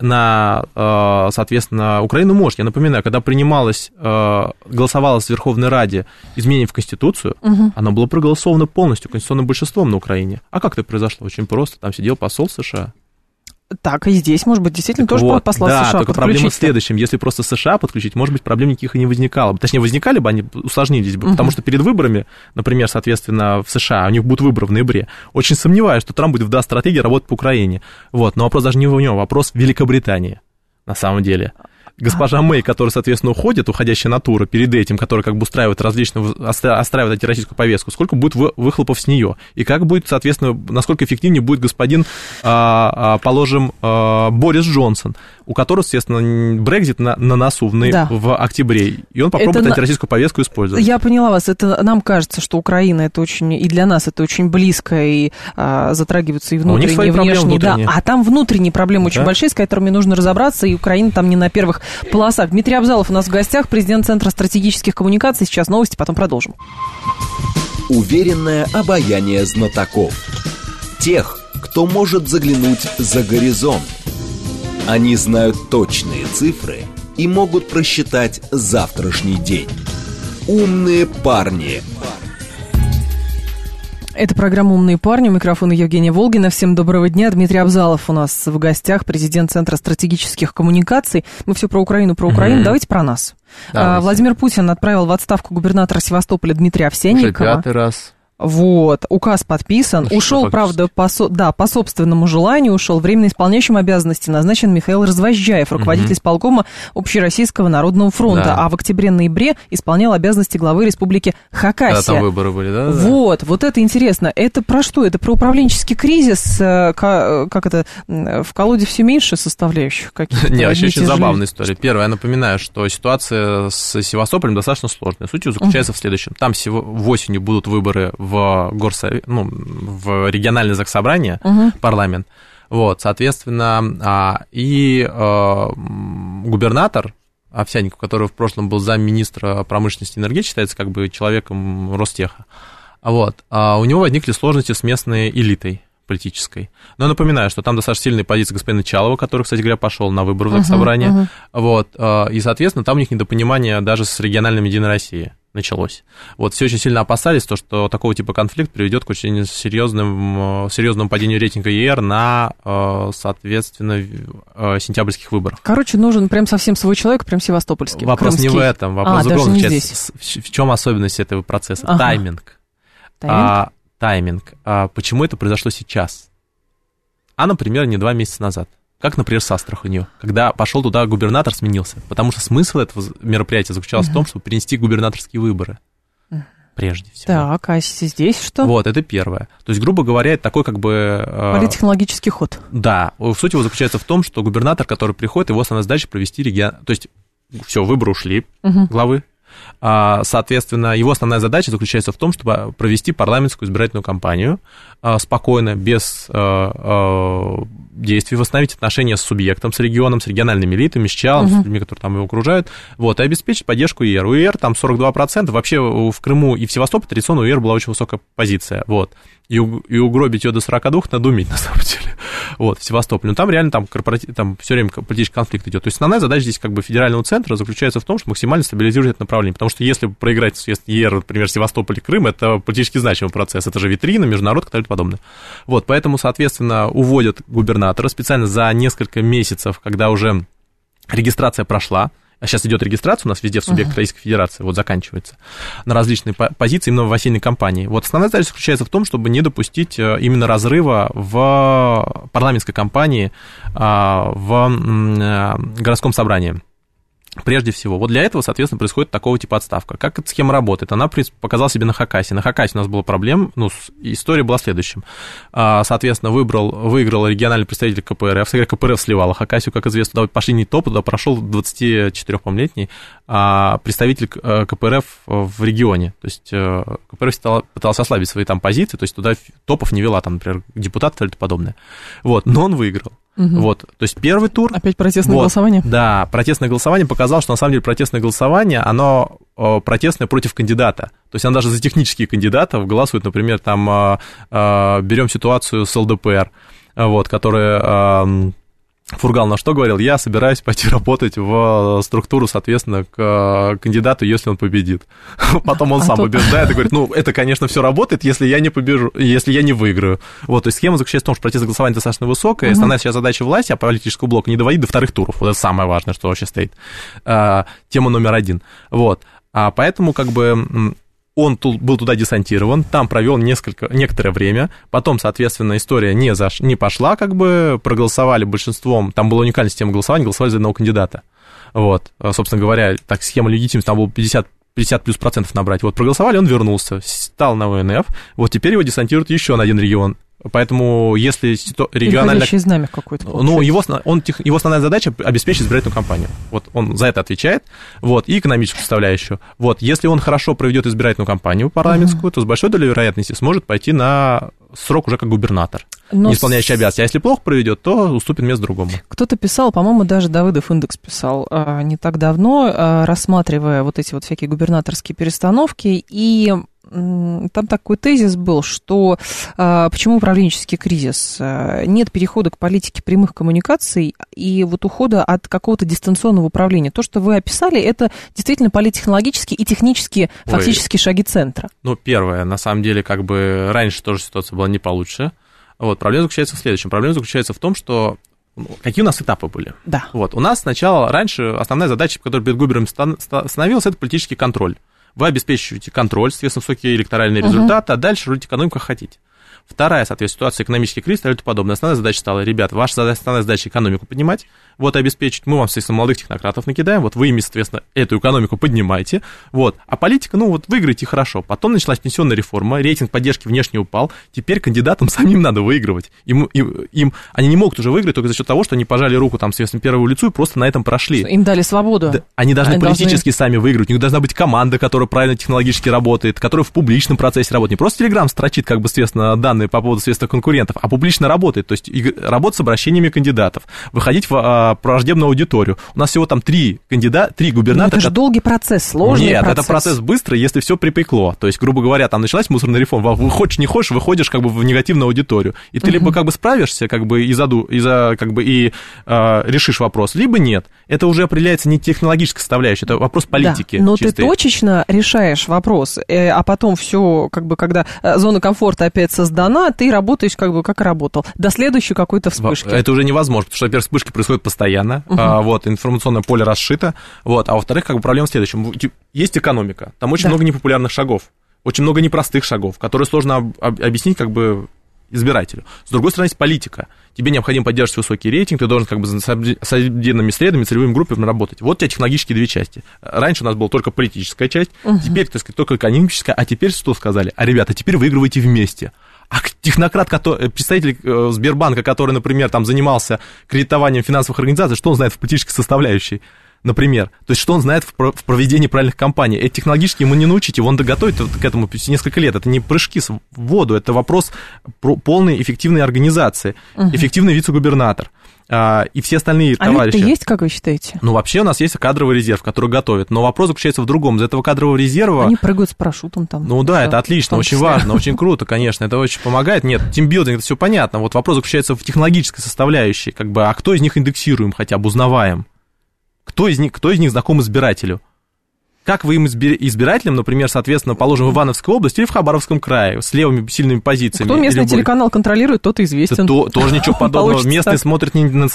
соответственно, Украину может. Я напоминаю, когда голосовалось в Верховной Раде изменение в Конституцию, оно было проголосовано полностью конституционным большинством на Украине. А как это произошло? Очень просто. Там сидел посол США. Так, и здесь, может быть, действительно тоже вот, послал да, США только проблема в следующем. Если просто США подключить, может быть, проблем никаких и не возникало бы. Точнее, возникали бы, они усложнились бы, потому что перед выборами, например, соответственно, в США, у них будут выборы в ноябре, очень сомневаюсь, что Трамп будет в стратегии работать по Украине. Вот, но вопрос даже не в нем, вопрос в Великобритании, на самом деле. Госпожа Мэй, которая, соответственно, уходит, уходящая натура, перед этим, которая как бы устраивает отстраивает антироссийскую повестку, сколько будет выхлопов с нее, и как будет, соответственно, насколько эффективнее будет господин, положим, Борис Джонсон, у которого, естественно, Брексит на носу в октябре, и он попробует антироссийскую повестку использовать. Я поняла вас, это нам кажется, что Украина это очень, и для нас это очень близко, и затрагиваются и внутренние, и внешние, да, а там внутренние проблемы очень большие, с которыми нужно разобраться, и Украина там не на первых полосах. Дмитрий Абзалов у нас в гостях, президент Центра стратегических коммуникаций. Сейчас новости, потом продолжим. Уверенное обаяние знатоков. Тех, кто может заглянуть за горизонт. Они знают точные цифры и могут просчитать завтрашний день. Умные парни. Это программа «Умные парни». У микрофона Евгения Волгина. Всем доброго дня. Дмитрий Абзалов у нас в гостях, президент Центра стратегических коммуникаций. Мы все про Украину. Давайте про нас. Давайте. Владимир Путин отправил в отставку губернатора Севастополя Дмитрия Овсянникова. Уже 5-й раз. Вот, указ подписан. Ушел, правда, по собственному желанию ушел. Временно исполняющим обязанности назначен Михаил Развозжаев, руководитель исполкома Общероссийского народного фронта. Да. А в октябре-ноябре исполнял обязанности главы Республики Хакасия. Когда там выборы были, да? Вот это интересно. Это про что? Это про управленческий кризис? Как это? В колоде все меньше составляющих каких-то? Не, очень забавная история. Первое, я напоминаю, что ситуация с Севастополем достаточно сложная. Суть заключается в следующем. Там в осенью будут выборы в региональное заксобрание, парламент. Вот, соответственно, и губернатор Овсянников, который в прошлом был замминистра промышленности и энергетики, считается как бы человеком Ростеха, вот, у него возникли сложности с местной элитой политической. Но напоминаю, что там достаточно сильные позиции господина Чалова, который, кстати говоря, пошел на выборы в заксобрание, вот, и, соответственно, там у них недопонимание даже с региональным Единой Россией началось. Вот, все очень сильно опасались, что такого типа конфликт приведет к очень серьезному падению рейтинга ЕР на, соответственно, сентябрьских выборах. Короче, нужен прям совсем свой человек, прям севастопольский. Вопрос крымский. Не в этом, вопрос другом. В чем особенность этого процесса? Тайминг. Тайминг. Почему это произошло сейчас? Например, не 2 месяца назад. Как, например, с Астраханью, когда пошел туда губернатор, сменился. Потому что смысл этого мероприятия заключался в том, чтобы перенести губернаторские выборы. Прежде всего. Так, а здесь что? Вот, это первое. То есть, грубо говоря, это такой как бы... политтехнологический ход. Да. Суть его заключается в том, что губернатор, который приходит, его основная задача провести регион... То есть, все, выборы ушли, главы. Соответственно, его основная задача заключается в том, чтобы провести парламентскую избирательную кампанию спокойно, без действий, восстановить отношения с субъектом, с регионом, с региональными элитами, с ЧАЛом, с людьми, которые там его окружают, вот, и обеспечить поддержку ИР. У ИР там 42%, вообще в Крыму и в Севастополе традиционно у ИР была очень высокая позиция, вот, и угробить ее до 42 надо уметь, на самом деле, вот, в Севастополе. Но там реально там все время политический конфликт идет. То есть основная задача здесь как бы федерального центра заключается в том, что максимально стабилизировать это направление, потому что если проиграть ЕР, например, Севастополь и Крым, это политически значимый процесс, это же витрина, международ, и так подобное. Вот, поэтому, соответственно, уводят губернатора специально за несколько месяцев, когда уже регистрация прошла, а сейчас идет регистрация у нас везде в субъектах Российской Федерации, вот заканчивается, на различные позиции именно в осенней кампании. Вот основная задача заключается в том, чтобы не допустить именно разрыва в парламентской кампании, в городском собрании. Прежде всего. Вот для этого, соответственно, происходит такого типа отставка. Как эта схема работает? Она показала себе на Хакасии. На Хакасии у нас была проблема, история была следующим. Соответственно, выиграл региональный представитель КПРФ. КПРФ сливала Хакасию, как известно. Пошли не топ, туда прошел 24-летний представитель КПРФ в регионе. То есть КПРФ пытался ослабить свои там позиции, то есть туда топов не вела, там, например, депутат или подобное. Вот, но он выиграл. Вот, то есть первый тур... Опять протестное голосование? Да, протестное голосование показало, что на самом деле протестное голосование, оно протестное против кандидата. То есть оно даже за технических кандидатов голосует, например, там берем ситуацию с ЛДПР, вот, которая Фургал на что говорил? Я собираюсь пойти работать в структуру, соответственно, к кандидату, если он победит. Потом он сам побеждает и говорит, ну, это, конечно, все работает, если я не побежу, если я не выиграю. Вот, то есть схема заключается в том, что протестное голосование достаточно высокое, и основная сейчас задача власти, политического блока, не доводить до вторых туров. Вот это самое важное, что вообще стоит. Тема номер 1. Вот. Поэтому, как бы... Он был туда десантирован, там провел некоторое время, потом, соответственно, история не пошла, как бы, проголосовали большинством, там была уникальная система голосования, голосовали за одного кандидата. Вот, собственно говоря, так схема легитимности, там было 50 плюс процентов набрать. Вот, проголосовали, он вернулся, стал на ВНФ, вот теперь его десантируют еще на один регион. Поэтому, если региональное... Переходящее знамя какое-то. Ну, его основная задача — обеспечить избирательную кампанию. Вот он за это отвечает, вот, и экономическую составляющую. Вот, если он хорошо проведет избирательную кампанию парламентскую, то с большой долей вероятности сможет пойти на срок уже как губернатор, не исполняющий обязанности. А если плохо проведет, то уступит место другому. Кто-то писал, по-моему, даже Давыдов индекс писал не так давно, рассматривая вот эти вот всякие губернаторские перестановки, и... Там такой тезис был, что почему управленческий кризис? Нет перехода к политике прямых коммуникаций и вот ухода от какого-то дистанционного управления. То, что вы описали, это действительно политтехнологические и технические фактически шаги центра. Ну, первое, на самом деле, как бы раньше тоже ситуация была не получше. Вот, проблема заключается в следующем. Проблема заключается в том, что какие у нас этапы были? Да. Вот, у нас сначала, раньше основная задача, которая перед губернатором становилась, это политический контроль. Вы обеспечиваете контроль, соответственно, высокие электоральные результаты, а дальше рулите экономику как хотите. Вторая, соответственно, ситуация экономический кризис и тому подобное. Основная задача стала, ребята, ваша основная задача экономику поднимать, вот обеспечить, мы вам, соответственно, молодых технократов накидаем, вот вы ими, соответственно, эту экономику поднимаете, вот, а политика, ну вот, выиграете хорошо. Потом началась пенсионная реформа, рейтинг поддержки внешне упал, теперь кандидатам самим надо выигрывать. Они не могут уже выиграть только за счет того, что они пожали руку, там, соответственно, первому лицу и просто на этом прошли. Им дали свободу. Да, они должны политически сами выиграть, у них должна быть команда, которая правильно технологически работает, которая в публичном процессе работает. Не просто Телеграм строчит, как бы, соответственно, данные по поводу, соответственно, конкурентов, а публично работает, то есть работать с обращениями кандидатов, выходить в враждебную аудиторию. У нас всего там 3 губернатора. Но это же долгий процесс, сложный процесс. Нет, это процесс быстрый, если все припекло. То есть, грубо говоря, там началась мусорная реформа, хочешь не хочешь, выходишь как бы в негативную аудиторию. И ты либо как бы справишься, как бы решишь вопрос, либо нет. Это уже определяется не технологической составляющей, это вопрос политики. Да, но чистой. Ты точечно решаешь вопрос, а потом все, как бы, когда зона комфорта опять создана, ты работаешь как бы как и работал. До следующей какой-то вспышки. Это уже невозможно, потому что, во-первых, вспышки происходят постоянно, вот, информационное поле расшито, вот, а во-вторых, как бы проблема в следующем. Есть экономика, там очень много непопулярных шагов, очень много непростых шагов, которые сложно объяснить как бы избирателю. С другой стороны, есть политика. Тебе необходимо поддерживать высокий рейтинг, ты должен как бы с отдельными исследованиями, целевыми группами работать. Вот у тебя технологические 2 части. Раньше у нас была только политическая часть, теперь, так сказать, только экономическая, а теперь что сказали? А, ребята, теперь выигрывайте вместе. А технократ, представитель Сбербанка, который, например, там занимался кредитованием финансовых организаций, что он знает в политической составляющей, например? То есть, что он знает в проведении правильных кампаний? Это технологически ему не научить, его надо готовить к этому несколько лет. Это не прыжки в воду, это вопрос полной эффективной организации, эффективный вице-губернатор. И все остальные товарищи. А есть, как вы считаете? Ну, вообще у нас есть кадровый резерв, который готовит. Но вопрос заключается в другом. Из этого кадрового резерва... Они прыгают с парашютом там. Ну да, это отлично, очень важно, очень круто, конечно. Это очень помогает. Нет, тимбилдинг, это все понятно. Вот вопрос заключается в технологической составляющей. Как бы, а кто из них индексируем хотя бы, узнаваем? Кто из них знаком избирателю? Как вы им избирателям, например, соответственно, положим, в Ивановской области или в Хабаровском крае с левыми сильными позициями? Кто местный телеканал контролирует, тот и известен. Тоже ничего подобного. Местные смотрят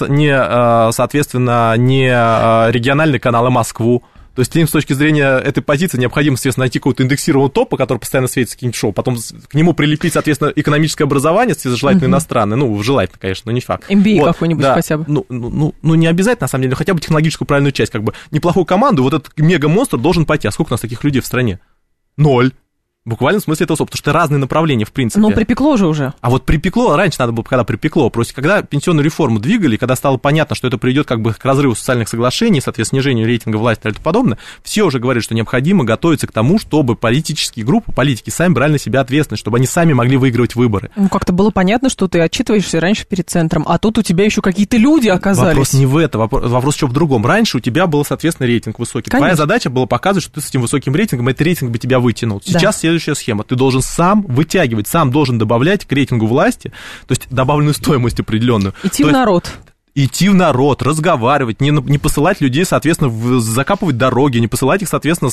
соответственно, не региональный канал, а Москву. То есть им с точки зрения этой позиции необходимо, соответственно, найти какого-то индексированного топа, который постоянно светится каким-нибудь шоу, потом к нему прилепить, соответственно, экономическое образование, желательно иностранное, ну, желательно, конечно, но не факт. MBA вот, какой-нибудь да, хотя бы. Ну, не обязательно, на самом деле, но хотя бы технологическую правильную часть, как бы неплохую команду, вот этот мега-монстр должен пойти. А сколько у нас таких людей в стране? 0. Буквально в смысле этого слова, потому что это разные направления, в принципе. Но припекло же уже. А вот припекло, раньше надо было, когда припекло, просто когда пенсионную реформу двигали, когда стало понятно, что это приведет как бы к разрыву социальных соглашений, соответственно, снижению рейтинга власти и тому подобное, все уже говорят, что необходимо готовиться к тому, чтобы политические группы, политики сами брали на себя ответственность, чтобы они сами могли выигрывать выборы. Ну, как-то было понятно, что ты отчитываешься раньше перед центром, а тут у тебя еще какие-то люди оказались. Вопрос не в этом, вопрос еще в другом. Раньше у тебя был, соответственно, рейтинг высокий. Конечно. Твоя задача была показывать, что ты с этим высоким рейтингом, этот рейтинг бы тебя вытянул. Сейчас следующая схема. Ты должен сам вытягивать, сам должен добавлять к рейтингу власти, то есть добавленную стоимость определенную. Идти в народ. идти в народ, разговаривать, не посылать людей, соответственно, закапывать дороги, не посылать их, соответственно,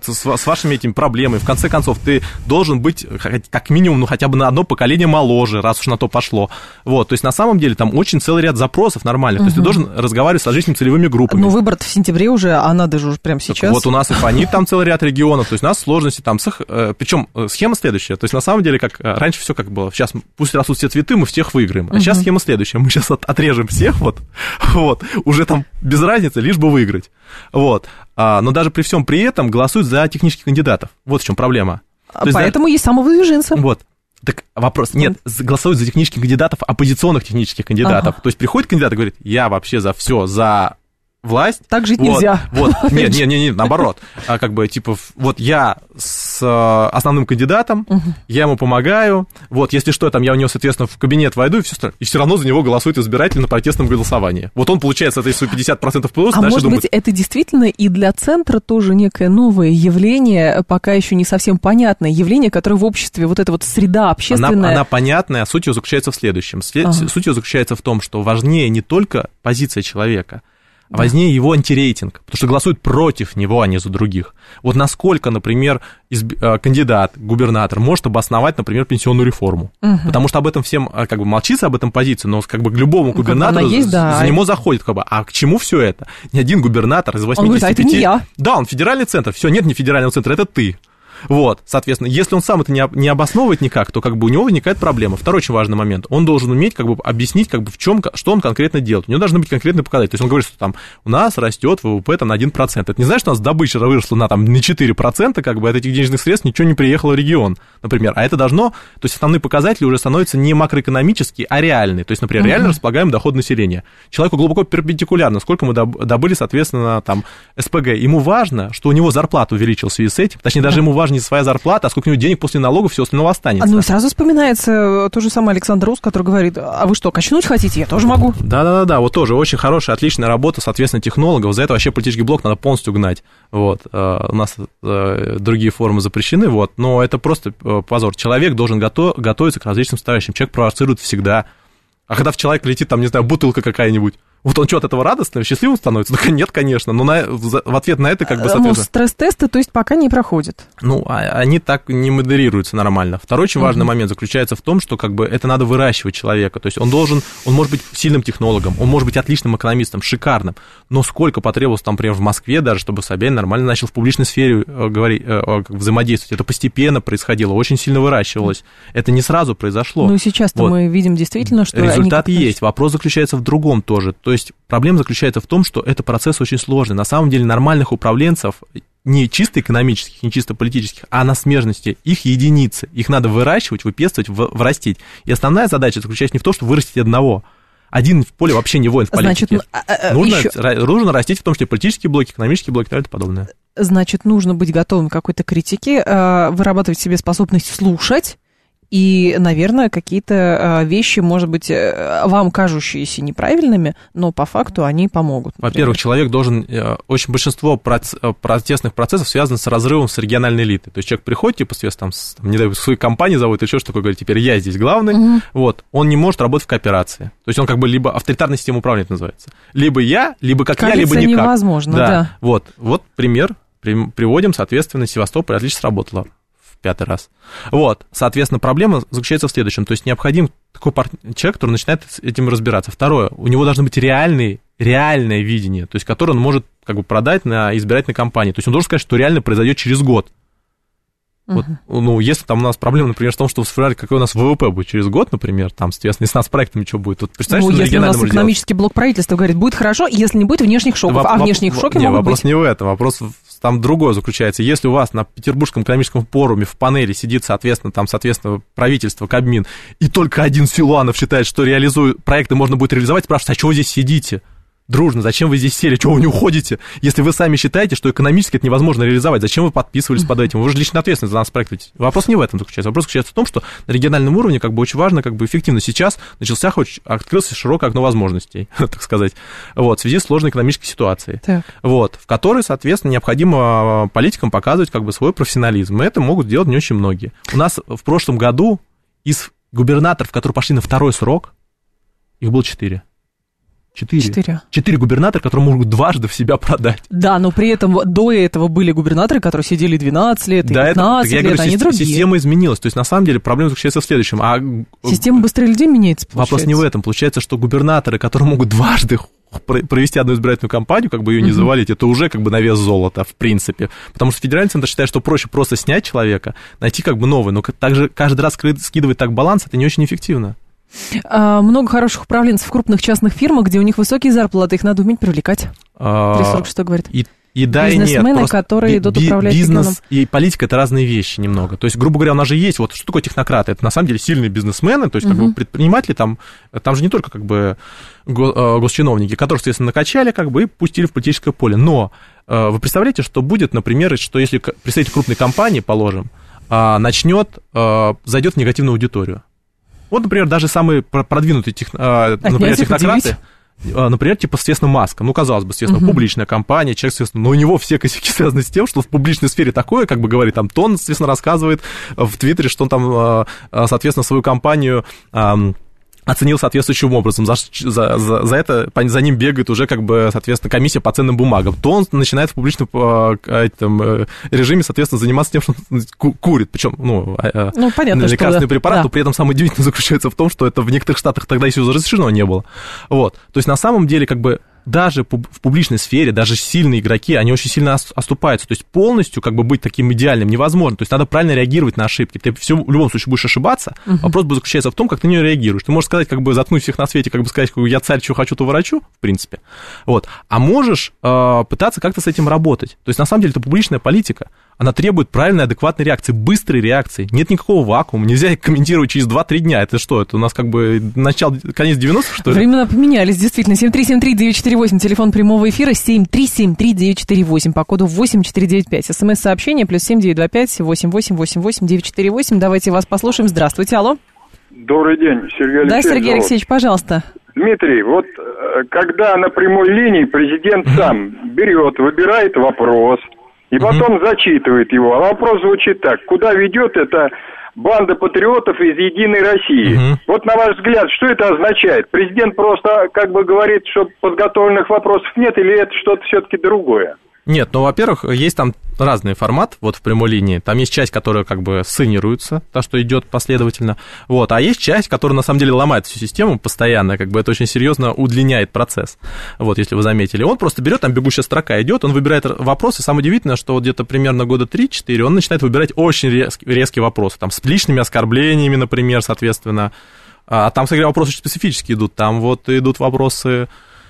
с вашими этими проблемами. В конце концов, ты должен быть как минимум, хотя бы на одно поколение моложе, раз уж на то пошло. Вот, то есть, на самом деле, там очень целый ряд запросов нормальных. То есть, ты должен разговаривать с различными целевыми группами. Но выбор-то в сентябре уже, а надо же уже прямо сейчас. Так вот, у нас и фонит там целый ряд регионов, то есть, у нас сложности там, причем схема следующая, то есть, на самом деле, как раньше все как было, сейчас пусть растут все цветы, мы всех выиграем, а сейчас схема следующая, мы сейчас отрежем всех, вот, уже там без разницы, лишь бы выиграть, вот, но даже при всем при этом голосуют за технических кандидатов, вот в чем проблема. Поэтому есть самовыдвиженцы. Вот. Так вопрос, нет, голосуют за технических кандидатов, оппозиционных технических кандидатов, то есть приходит кандидат и говорит, я вообще за все, за власть. Так жить нельзя. Вот, нет, наоборот. Как бы, типа, вот я с основным кандидатом, я ему помогаю, вот, если что, там, я у него, соответственно, в кабинет войду, и все равно за него голосует избиратель на протестном голосовании. Вот он, получается, это свои 50% плюс, а может быть, это действительно и для центра тоже некое новое явление, пока еще не совсем понятное явление, которое в обществе, вот эта вот среда общественная... Она понятная, суть ее заключается в следующем. Суть ее заключается в том, что важнее не только позиция человека, важнее его антирейтинг, потому что голосуют против него, а не за других. Вот насколько, например, кандидат, губернатор может обосновать, например, пенсионную реформу. Потому что об этом всем как бы молчится, об этом позиции, но как бы к любому губернатору за него заходит, как бы, а к чему все это? Ни один губернатор из 85... Он говорит, а это не я. Да, он федеральный центр, все, нет, не федерального центра, это ты. Вот, соответственно, если он сам это не обосновывает никак, то как бы у него возникает проблема. Второй очень важный момент. Он должен уметь как бы объяснить, как бы в чем, что он конкретно делает. У него должны быть конкретные показатели. То есть он говорит, что там у нас растет ВВП там, на 1%. Это не значит, что у нас добыча выросла на 4%, как бы от этих денежных средств ничего не приехало в регион, например. А это должно, то есть основные показатели уже становятся не макроэкономические, а реальные. То есть, например, реально располагаемый доход населения. Человеку глубоко перпендикулярно, сколько мы добыли, соответственно, там, СПГ. Ему важно, что у него зарплата увеличилась в связи с этим. Точнее, даже ему важно не своя зарплата, а сколько у него денег после налогов, все остальное останется. Ну и сразу вспоминается то же самое Александр Рус, который говорит, а вы что, качнуть хотите? Я тоже могу. Да, вот тоже очень хорошая, отличная работа, соответственно, технологов. За это вообще политический блок надо полностью гнать. Вот. У нас другие формы запрещены, вот, но это просто позор. Человек должен готовиться к различным составляющим. Человек провоцирует всегда. А когда в человека летит, там, не знаю, бутылка какая-нибудь, вот он что, от этого радостным, счастливым становится? Ну, нет, конечно, но в ответ на это как бы, соответственно... Ну, стресс-тесты, то есть, пока не проходят. Ну, они так не модерируются нормально. Второй очень важный момент заключается в том, что как бы это надо выращивать человека, то есть он может быть сильным технологом, он может быть отличным экономистом, шикарным, но сколько потребовалось, там, например, в Москве даже, чтобы Собянин нормально начал в публичной сфере взаимодействовать. Это постепенно происходило, очень сильно выращивалось. Это не сразу произошло. Ну, и сейчас-то мы видим действительно, что... Результат есть. Вопрос заключается в другом тоже. То есть проблема заключается в том, что это процесс очень сложный. На самом деле нормальных управленцев, не чисто экономических, не чисто политических, а на смежности, их единицы. Их надо выращивать, выпестывать, вырастить. И основная задача заключается не в том, чтобы вырастить одного. Один в поле вообще не воин в политике. Нужно растить в том числе политические блоки, экономические блоки и так далее и подобное. Значит, нужно быть готовым к какой-то критике, вырабатывать в себе способность слушать. И, наверное, какие-то вещи, может быть, вам кажущиеся неправильными, но по факту они помогут. Например. Во-первых, человек должен... Очень большинство протестных процессов связано с разрывом с региональной элитой. То есть человек приходит, типа, не дай бог, свою компанию зовут, или что такое, говорит, теперь я здесь главный. Вот. Он не может работать в кооперации. То есть он как бы либо авторитарная система управления называется. Либо я, либо как я, либо никак. Невозможно, да. Вот пример. Приводим, соответственно, Севастополь отлично сработало. 5-й раз. Вот, соответственно, проблема заключается в следующем. То есть необходим такой человек, который начинает с этим разбираться. Второе, у него должно быть реальное видение, то есть которое он может как бы продать на избирательной кампании. То есть он должен сказать, что реально произойдет через год. Вот, ну, если там у нас проблема, например, в том, что вспоминать, какой у нас ВВП будет через год, например, там, соответственно, и с нас проектами что будет. Вот, представь, что если у нас экономический блок правительства говорит, будет хорошо, если не будет внешних шоков, внешних шоков могут быть. Вопрос не в этом, вопрос там другое заключается. Если у вас на Петербургском экономическом форуме в панели сидит, соответственно, правительство, Кабмин, и только один Силуанов считает, что проекты можно будет реализовать, спрашивает, а чего вы здесь сидите? Дружно, зачем вы здесь сели, чего вы не уходите? Если вы сами считаете, что экономически это невозможно реализовать, зачем вы подписывались под этим? Вы же лично ответственны за нас проект. Вопрос не в этом заключается. Вопрос заключается в том, что на региональном уровне как бы очень важно, как бы эффективно. Сейчас открылся широкое окно возможностей, так сказать, вот, в связи с сложной экономической ситуацией, вот, в которой, соответственно, необходимо политикам показывать как бы свой профессионализм. И это могут делать не очень многие. У нас в прошлом году из губернаторов, которые пошли на второй срок, их было 4. Четыре губернатора, которые могут дважды в себя продать. Да, но при этом до этого были губернаторы, которые сидели 12 лет, и 15 лет, говорю, они другие. Система изменилась. То есть, на самом деле, проблема заключается в следующем. Система быстрее людей меняется, получается. Вопрос не в этом. Получается, что губернаторы, которые могут дважды провести одну избирательную кампанию, как бы ее не завалить, это уже как бы на вес золота, в принципе. Потому что федеральный центр считает, что проще просто снять человека, найти как бы новый. Но также каждый раз скидывать так баланс, это не очень эффективно. Много хороших управленцев в крупных частных фирмах, где у них высокие зарплаты, их надо уметь привлекать. 346 говорит. И да, и нет. Бизнесмены, которые идут управлять бизнес регионом. И политика — это разные вещи немного. То есть, грубо говоря, у нас же есть, вот что такое технократы? Это на самом деле сильные бизнесмены, то есть, как бы предприниматели, там же не только как бы госчиновники, которых, соответственно, накачали, как бы, и пустили в политическое поле. Но вы представляете, что будет, например, что если представитель крупной компании, положим, зайдет в негативную аудиторию. Вот, например, даже самые продвинутые технократы, например, типа, соответственно, Маска. Ну, казалось бы, соответственно, публичная компания, человек, соответственно, но у него все косяки связаны с тем, что в публичной сфере такое, как бы говорит, там, он, соответственно, рассказывает в Твиттере, что он там, соответственно, свою компанию оценил соответствующим образом. За это за ним бегает уже, как бы, соответственно, комиссия по ценным бумагам. То он начинает в публичном режиме, соответственно, заниматься тем, что он курит. Причем, понятно, лекарственный препарат, но при этом самое удивительное заключается в том, что это в некоторых штатах тогда еще разрешено не было. Вот. То есть, на самом деле, как бы, даже в публичной сфере, даже сильные игроки, они очень сильно оступаются. То есть полностью как бы быть таким идеальным невозможно. То есть надо правильно реагировать на ошибки. Ты в любом случае будешь ошибаться. Вопрос заключается в том, как ты на нее реагируешь. Ты можешь сказать, как бы заткнуть всех на свете, как бы сказать, я царь, чего хочу, то ворочу, в принципе. Вот. А можешь пытаться как-то с этим работать. То есть на самом деле это публичная политика. Она требует правильной, адекватной реакции, быстрой реакции. Нет никакого вакуума, нельзя комментировать через 2-3 дня. Это что, это у нас как бы конец 90-х, что ли? Времена поменялись, действительно. 7373948, телефон прямого эфира, 7373948, по коду 8495. СМС-сообщение, +7 925 8888 948. Давайте вас послушаем. Здравствуйте, алло. Добрый день, Сергей Алексеевич. Да, Сергей Алексеевич, пожалуйста. Дмитрий, вот когда на прямой линии президент сам берет, выбирает вопрос, и потом зачитывает его. А вопрос звучит так. Куда ведет эта банда патриотов из «Единой России»? Вот на ваш взгляд, что это означает? Президент просто как бы говорит, что подготовленных вопросов нет, или это что-то все-таки другое? Нет, во-первых, есть там разный формат, вот в прямой линии. Там есть часть, которая как бы сценируется, та, что идет последовательно. Вот, а есть часть, которая на самом деле ломает всю систему постоянно, как бы это очень серьезно удлиняет процесс. Вот, если вы заметили. Он просто берет, там бегущая строка идет, он выбирает вопросы. Самое удивительное, что вот где-то примерно года 3-4 он начинает выбирать очень резкие вопросы. Там с личными оскорблениями, например, соответственно. А там, кстати, вопросы очень специфические идут. Там вот идут вопросы...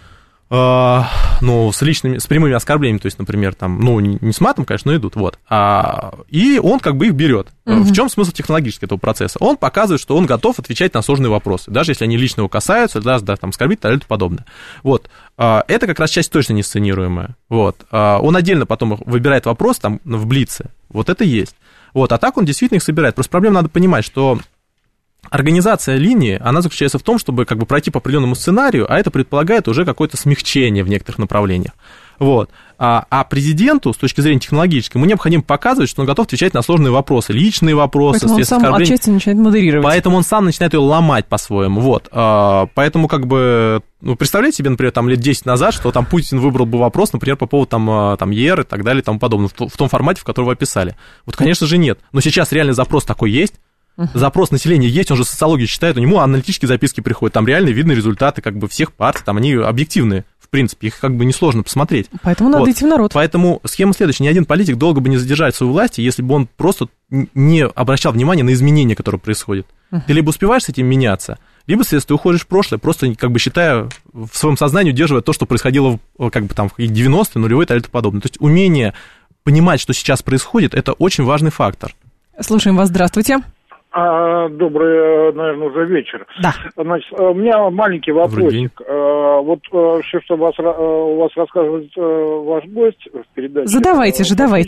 с прямыми оскорблениями, то есть, например, там, не с матом, конечно, но идут, вот. И он как бы их берет. В чем смысл технологического этого процесса? Он показывает, что он готов отвечать на сложные вопросы, даже если они лично его касаются, даже там оскорбить и так далее и тому подобное. Вот. Это как раз часть точно не сценируемая. Вот. Он отдельно потом выбирает вопрос там в блице. Вот это есть. Вот. А так он действительно их собирает. Просто проблема, надо понимать, что организация линии, она заключается в том, чтобы как бы пройти по определенному сценарию, а это предполагает уже какое-то смягчение в некоторых направлениях. Вот. А президенту, с точки зрения технологической, ему необходимо показывать, что он готов отвечать на сложные вопросы, личные вопросы. Поэтому он сам отчасти начинает модерировать. Поэтому он сам начинает ее ломать по-своему. Вот. Поэтому, как бы, представляете себе, например, там лет 10 назад, что там Путин выбрал бы вопрос, например, по поводу там ЕР и так далее и тому подобное, в том формате, в котором вы описали. Вот, конечно же, нет. Но сейчас реально запрос такой есть. Запрос населения есть, он же социологию читает, у него аналитические записки приходят, там реально видны результаты как бы всех партий, там они объективные, в принципе, их как бы несложно посмотреть. Поэтому надо идти в народ. Поэтому схема следующая, ни один политик долго бы не задержает свою власть, если бы он просто не обращал внимания на изменения, которые происходят. Ты либо успеваешь с этим меняться, либо, соответственно, ты уходишь в прошлое, просто как бы считая, в своем сознании удерживая то, что происходило как бы там в 90-е, нулевые и так далее и тому подобное. То есть умение понимать, что сейчас происходит, это очень важный фактор. Слушаем вас, здравствуйте. Добрый, наверное, уже вечер. Да. Значит, у меня маленький вопросик. Вот все, что у вас рассказывает ваш гость в передаче... Задавайте.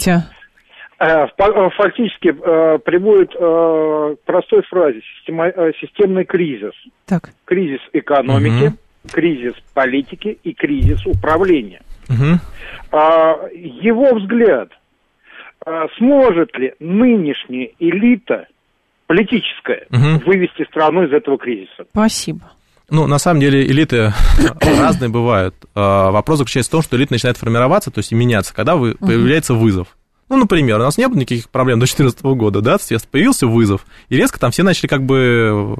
Фактически приводит к простой фразе: системный кризис. Так. Кризис экономики, кризис политики и кризис управления. Его взгляд, сможет ли нынешняя элита политическая вывести страну из этого кризиса? Спасибо. Ну, на самом деле, элиты разные бывают. Вопрос заключается в том, что элита начинает формироваться, то есть меняться, когда появляется вызов. Ну, например, у нас не было никаких проблем до 2014 года, да, соответственно, появился вызов, и резко там все начали как бы,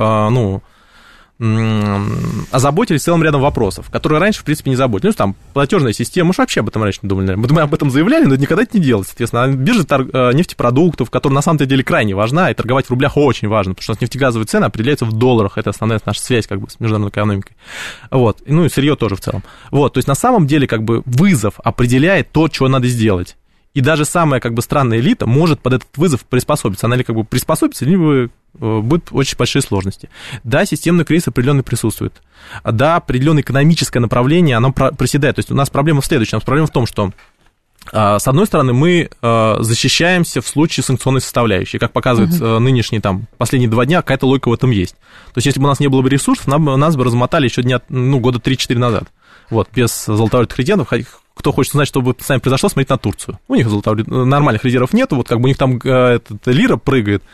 озаботились целым рядом вопросов, которые раньше, в принципе, не заботились. Ну, там, платежная система, мы же вообще об этом раньше не думали. Мы об этом заявляли, но никогда это не делали, соответственно. Биржа нефтепродуктов, которая на самом-то деле крайне важна, и торговать в рублях очень важно, потому что у нас нефтегазовые цены определяются в долларах, это основная наша связь как бы с международной экономикой. Вот, ну и сырье тоже в целом. Вот, то есть на самом деле как бы вызов определяет то, что надо сделать. И даже самая как бы странная элита может под этот вызов приспособиться. Она ли как бы приспособится, либо будут очень большие сложности. Да, системный кризис определенный присутствует. Да, определенное экономическое направление, оно проседает. То есть у нас проблема в следующем. У нас проблема в том, что с одной стороны, мы защищаемся в случае санкционной составляющей. Как показывает нынешние, там, последние 2 дня, какая-то логика в этом есть. То есть, если бы у нас не было бы ресурсов, нас бы размотали еще года 3-4 назад. Вот, без золотовалютных резервов. Кто хочет узнать, что бы с нами произошло, смотрите на Турцию. У них нормальных резервов нету, вот как бы у них там лира прыгает.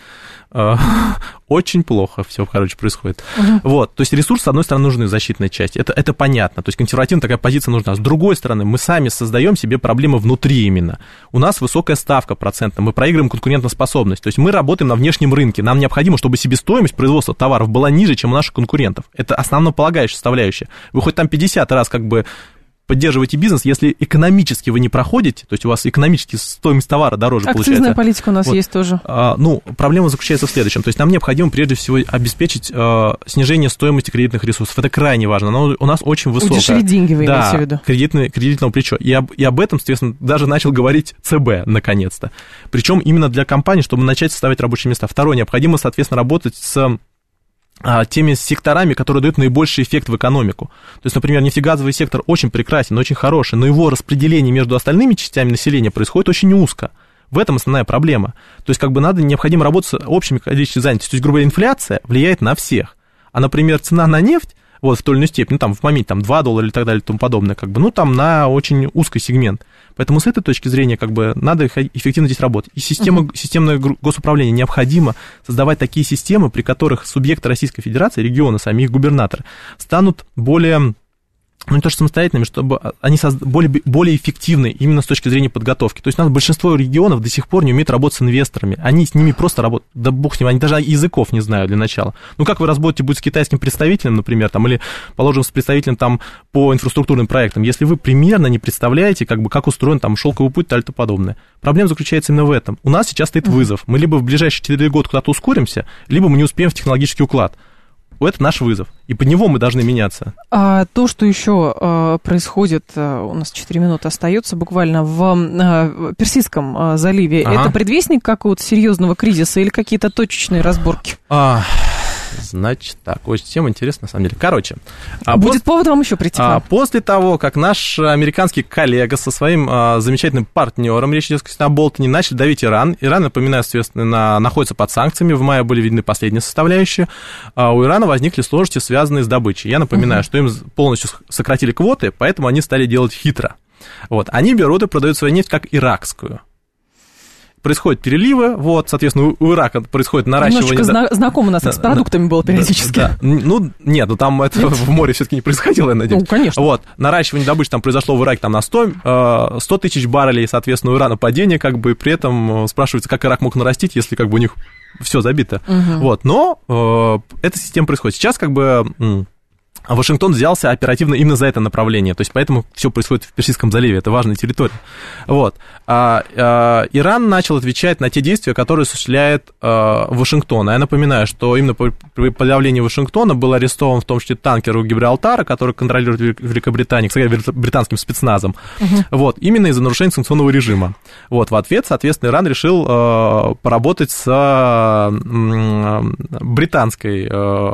Очень плохо все, короче, происходит. Вот, то есть ресурсы, с одной стороны, нужны в защитной части, это понятно, то есть консервативная такая позиция нужна. С другой стороны, мы сами создаем себе проблемы внутри именно. У нас высокая ставка процентная, мы проигрываем конкурентоспособность, то есть мы работаем на внешнем рынке, нам необходимо, чтобы себестоимость производства товаров была ниже, чем у наших конкурентов. Это основополагающая составляющая. Вы хоть там 50 раз как бы поддерживаете бизнес, если экономически вы не проходите, то есть у вас экономически стоимость товара дороже получается. Акцизная политика у нас есть тоже. Проблема заключается в следующем. То есть нам необходимо прежде всего обеспечить снижение стоимости кредитных ресурсов. Это крайне важно. Оно у нас очень высокое. Удешевить деньги, вы имеете в виду? Кредитное плечо. И об этом, соответственно, даже начал говорить ЦБ, наконец-то. Причем именно для компаний, чтобы начать создавать рабочие места. Второе, необходимо, соответственно, работать с теми секторами, которые дают наибольший эффект в экономику. То есть, например, нефтегазовый сектор очень прекрасен, очень хороший, но его распределение между остальными частями населения происходит очень узко. В этом основная проблема. То есть, как бы необходимо работать с общими количеством занятости. То есть, грубо говоря, инфляция влияет на всех. А, например, цена на нефть, вот в той или иной степени, в моменте $2 или так далее и тому подобное, как бы, на очень узкий сегмент. Поэтому с этой точки зрения, как бы, надо эффективно здесь работать. И системное госуправление необходимо создавать такие системы, при которых субъекты Российской Федерации, регионы, сами их губернаторы, станут более, не то что самостоятельными, чтобы они более эффективны именно с точки зрения подготовки. То есть у нас большинство регионов до сих пор не умеют работать с инвесторами. Они с ними просто работают, да бог с ними, они даже языков не знают для начала. Как вы работаете будет с китайским представителем, например, или, положим, с представителем по инфраструктурным проектам, если вы примерно не представляете, как устроен шелковый путь и тому подобное. Проблема заключается именно в этом. У нас сейчас стоит вызов. Мы либо в ближайшие 4 года куда-то ускоримся, либо мы не успеем в технологический уклад. Это наш вызов, и под него мы должны меняться. А то, что еще происходит, у нас 4 минуты остается буквально в Персидском заливе, это предвестник какого-то серьезного кризиса или какие-то точечные разборки? Значит, так, очень тема интересная, на самом деле. Короче. Будет повод вам еще прийти к нам. После того, как наш американский коллега со своим замечательным партнером, речь идет о Болтоне, начали давить Иран. Иран, напоминаю, соответственно, находится под санкциями. В мае были видны последние составляющие. У Ирана возникли сложности, связанные с добычей. Я напоминаю, что им полностью сократили квоты, поэтому они стали делать хитро. Они берут и продают свою нефть как иракскую. Происходят переливы, соответственно, у Ирака происходит наращивание... Немножечко знакомо у нас с продуктами было периодически. Нет, там это в море все-таки не происходило, я надеюсь. Конечно. Наращивание добычи там произошло в Ираке на 100 тысяч баррелей, соответственно, у Ирана падение, и при этом спрашивается, как Ирак мог нарастить, если у них все забито. Но эта система происходит. Сейчас Вашингтон взялся оперативно именно за это направление, то есть поэтому все происходит в Персидском заливе, это важная территория. Иран начал отвечать на те действия, которые осуществляет Вашингтон. Я напоминаю, что именно при подавлении Вашингтона был арестован в том числе танкер у Гибралтара, который контролирует Великобритания, кстати, британским спецназом, именно из-за нарушения санкционного режима. В ответ, соответственно, Иран решил поработать с британской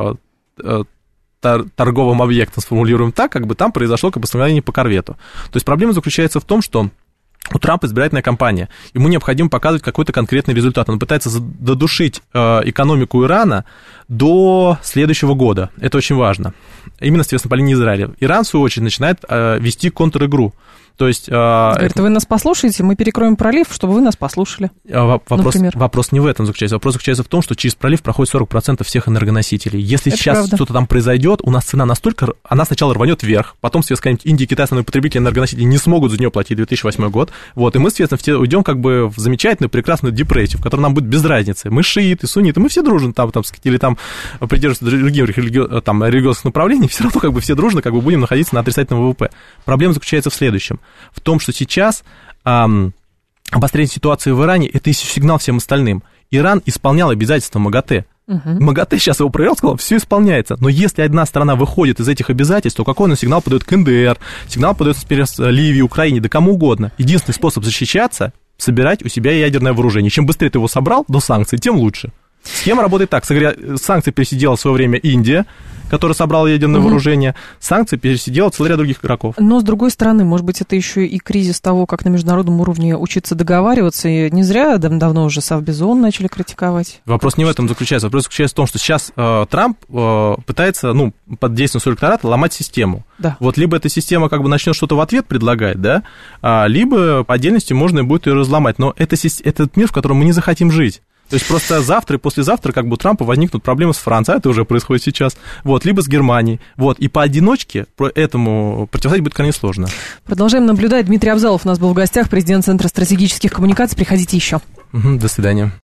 торговым объектом, сформулируем так, там произошло постановление по корвету. То есть проблема заключается в том, что у Трампа избирательная кампания, ему необходимо показывать какой-то конкретный результат. Он пытается додушить экономику Ирана до следующего года. Это очень важно. Именно, соответственно, по линии Израиля. Иран, в свою очередь, начинает вести контр-игру. То есть... Говорит, вы нас послушаете, мы перекроем пролив, чтобы вы нас послушали. Вопрос не в этом заключается. Вопрос заключается в том, что через пролив проходит 40% всех энергоносителей. Если это сейчас что-то там произойдет, у нас цена настолько... Она сначала рванет вверх, потом, соответственно, Индия, Китай, основные потребители энергоносителей не смогут за нее платить 2008 год. Вот, и мы, соответственно, уйдем как бы в замечательную, прекрасную депрессию, в которой нам будет без разницы. Мы шииты, сунниты, мы все дружно там, или там придерживаться других религиозных направлений, все равно как бы все дружно как бы будем находиться на отрицательном ВВП. Проблема заключается в следующем. В том, что сейчас обострение ситуации в Иране – это сигнал всем остальным. Иран исполнял обязательства МАГАТЭ. МАГАТЭ сейчас его проверил, сказал, все исполняется. Но если одна страна выходит из этих обязательств, то какой он сигнал подает к НДР, сигнал подает Ливии, Украине, да кому угодно. Единственный способ защищаться – собирать у себя ядерное вооружение. Чем быстрее ты его собрал до санкций, тем лучше. Схема работает так. Санкции пересидела в свое время Индия, которая собрала ядерное вооружение. Санкции пересидела целый ряд других игроков. Но, с другой стороны, может быть, это еще и кризис того, как на международном уровне учиться договариваться. И не зря давно уже Совбезон начали критиковать. Вопрос не в этом заключается. Вопрос заключается в том, что сейчас Трамп пытается, под действием своего электората ломать систему. Да. Вот либо эта система как бы начнет что-то в ответ предлагать, да, либо по отдельности можно будет ее разломать. Но это этот мир, в котором мы не захотим жить. То есть просто завтра и послезавтра как бы у Трампа возникнут проблемы с Францией, это уже происходит сейчас, либо с Германией. И поодиночке этому противостоять будет крайне сложно. Продолжаем наблюдать. Дмитрий Абзалов у нас был в гостях, президент Центра стратегических коммуникаций. Приходите еще. До свидания.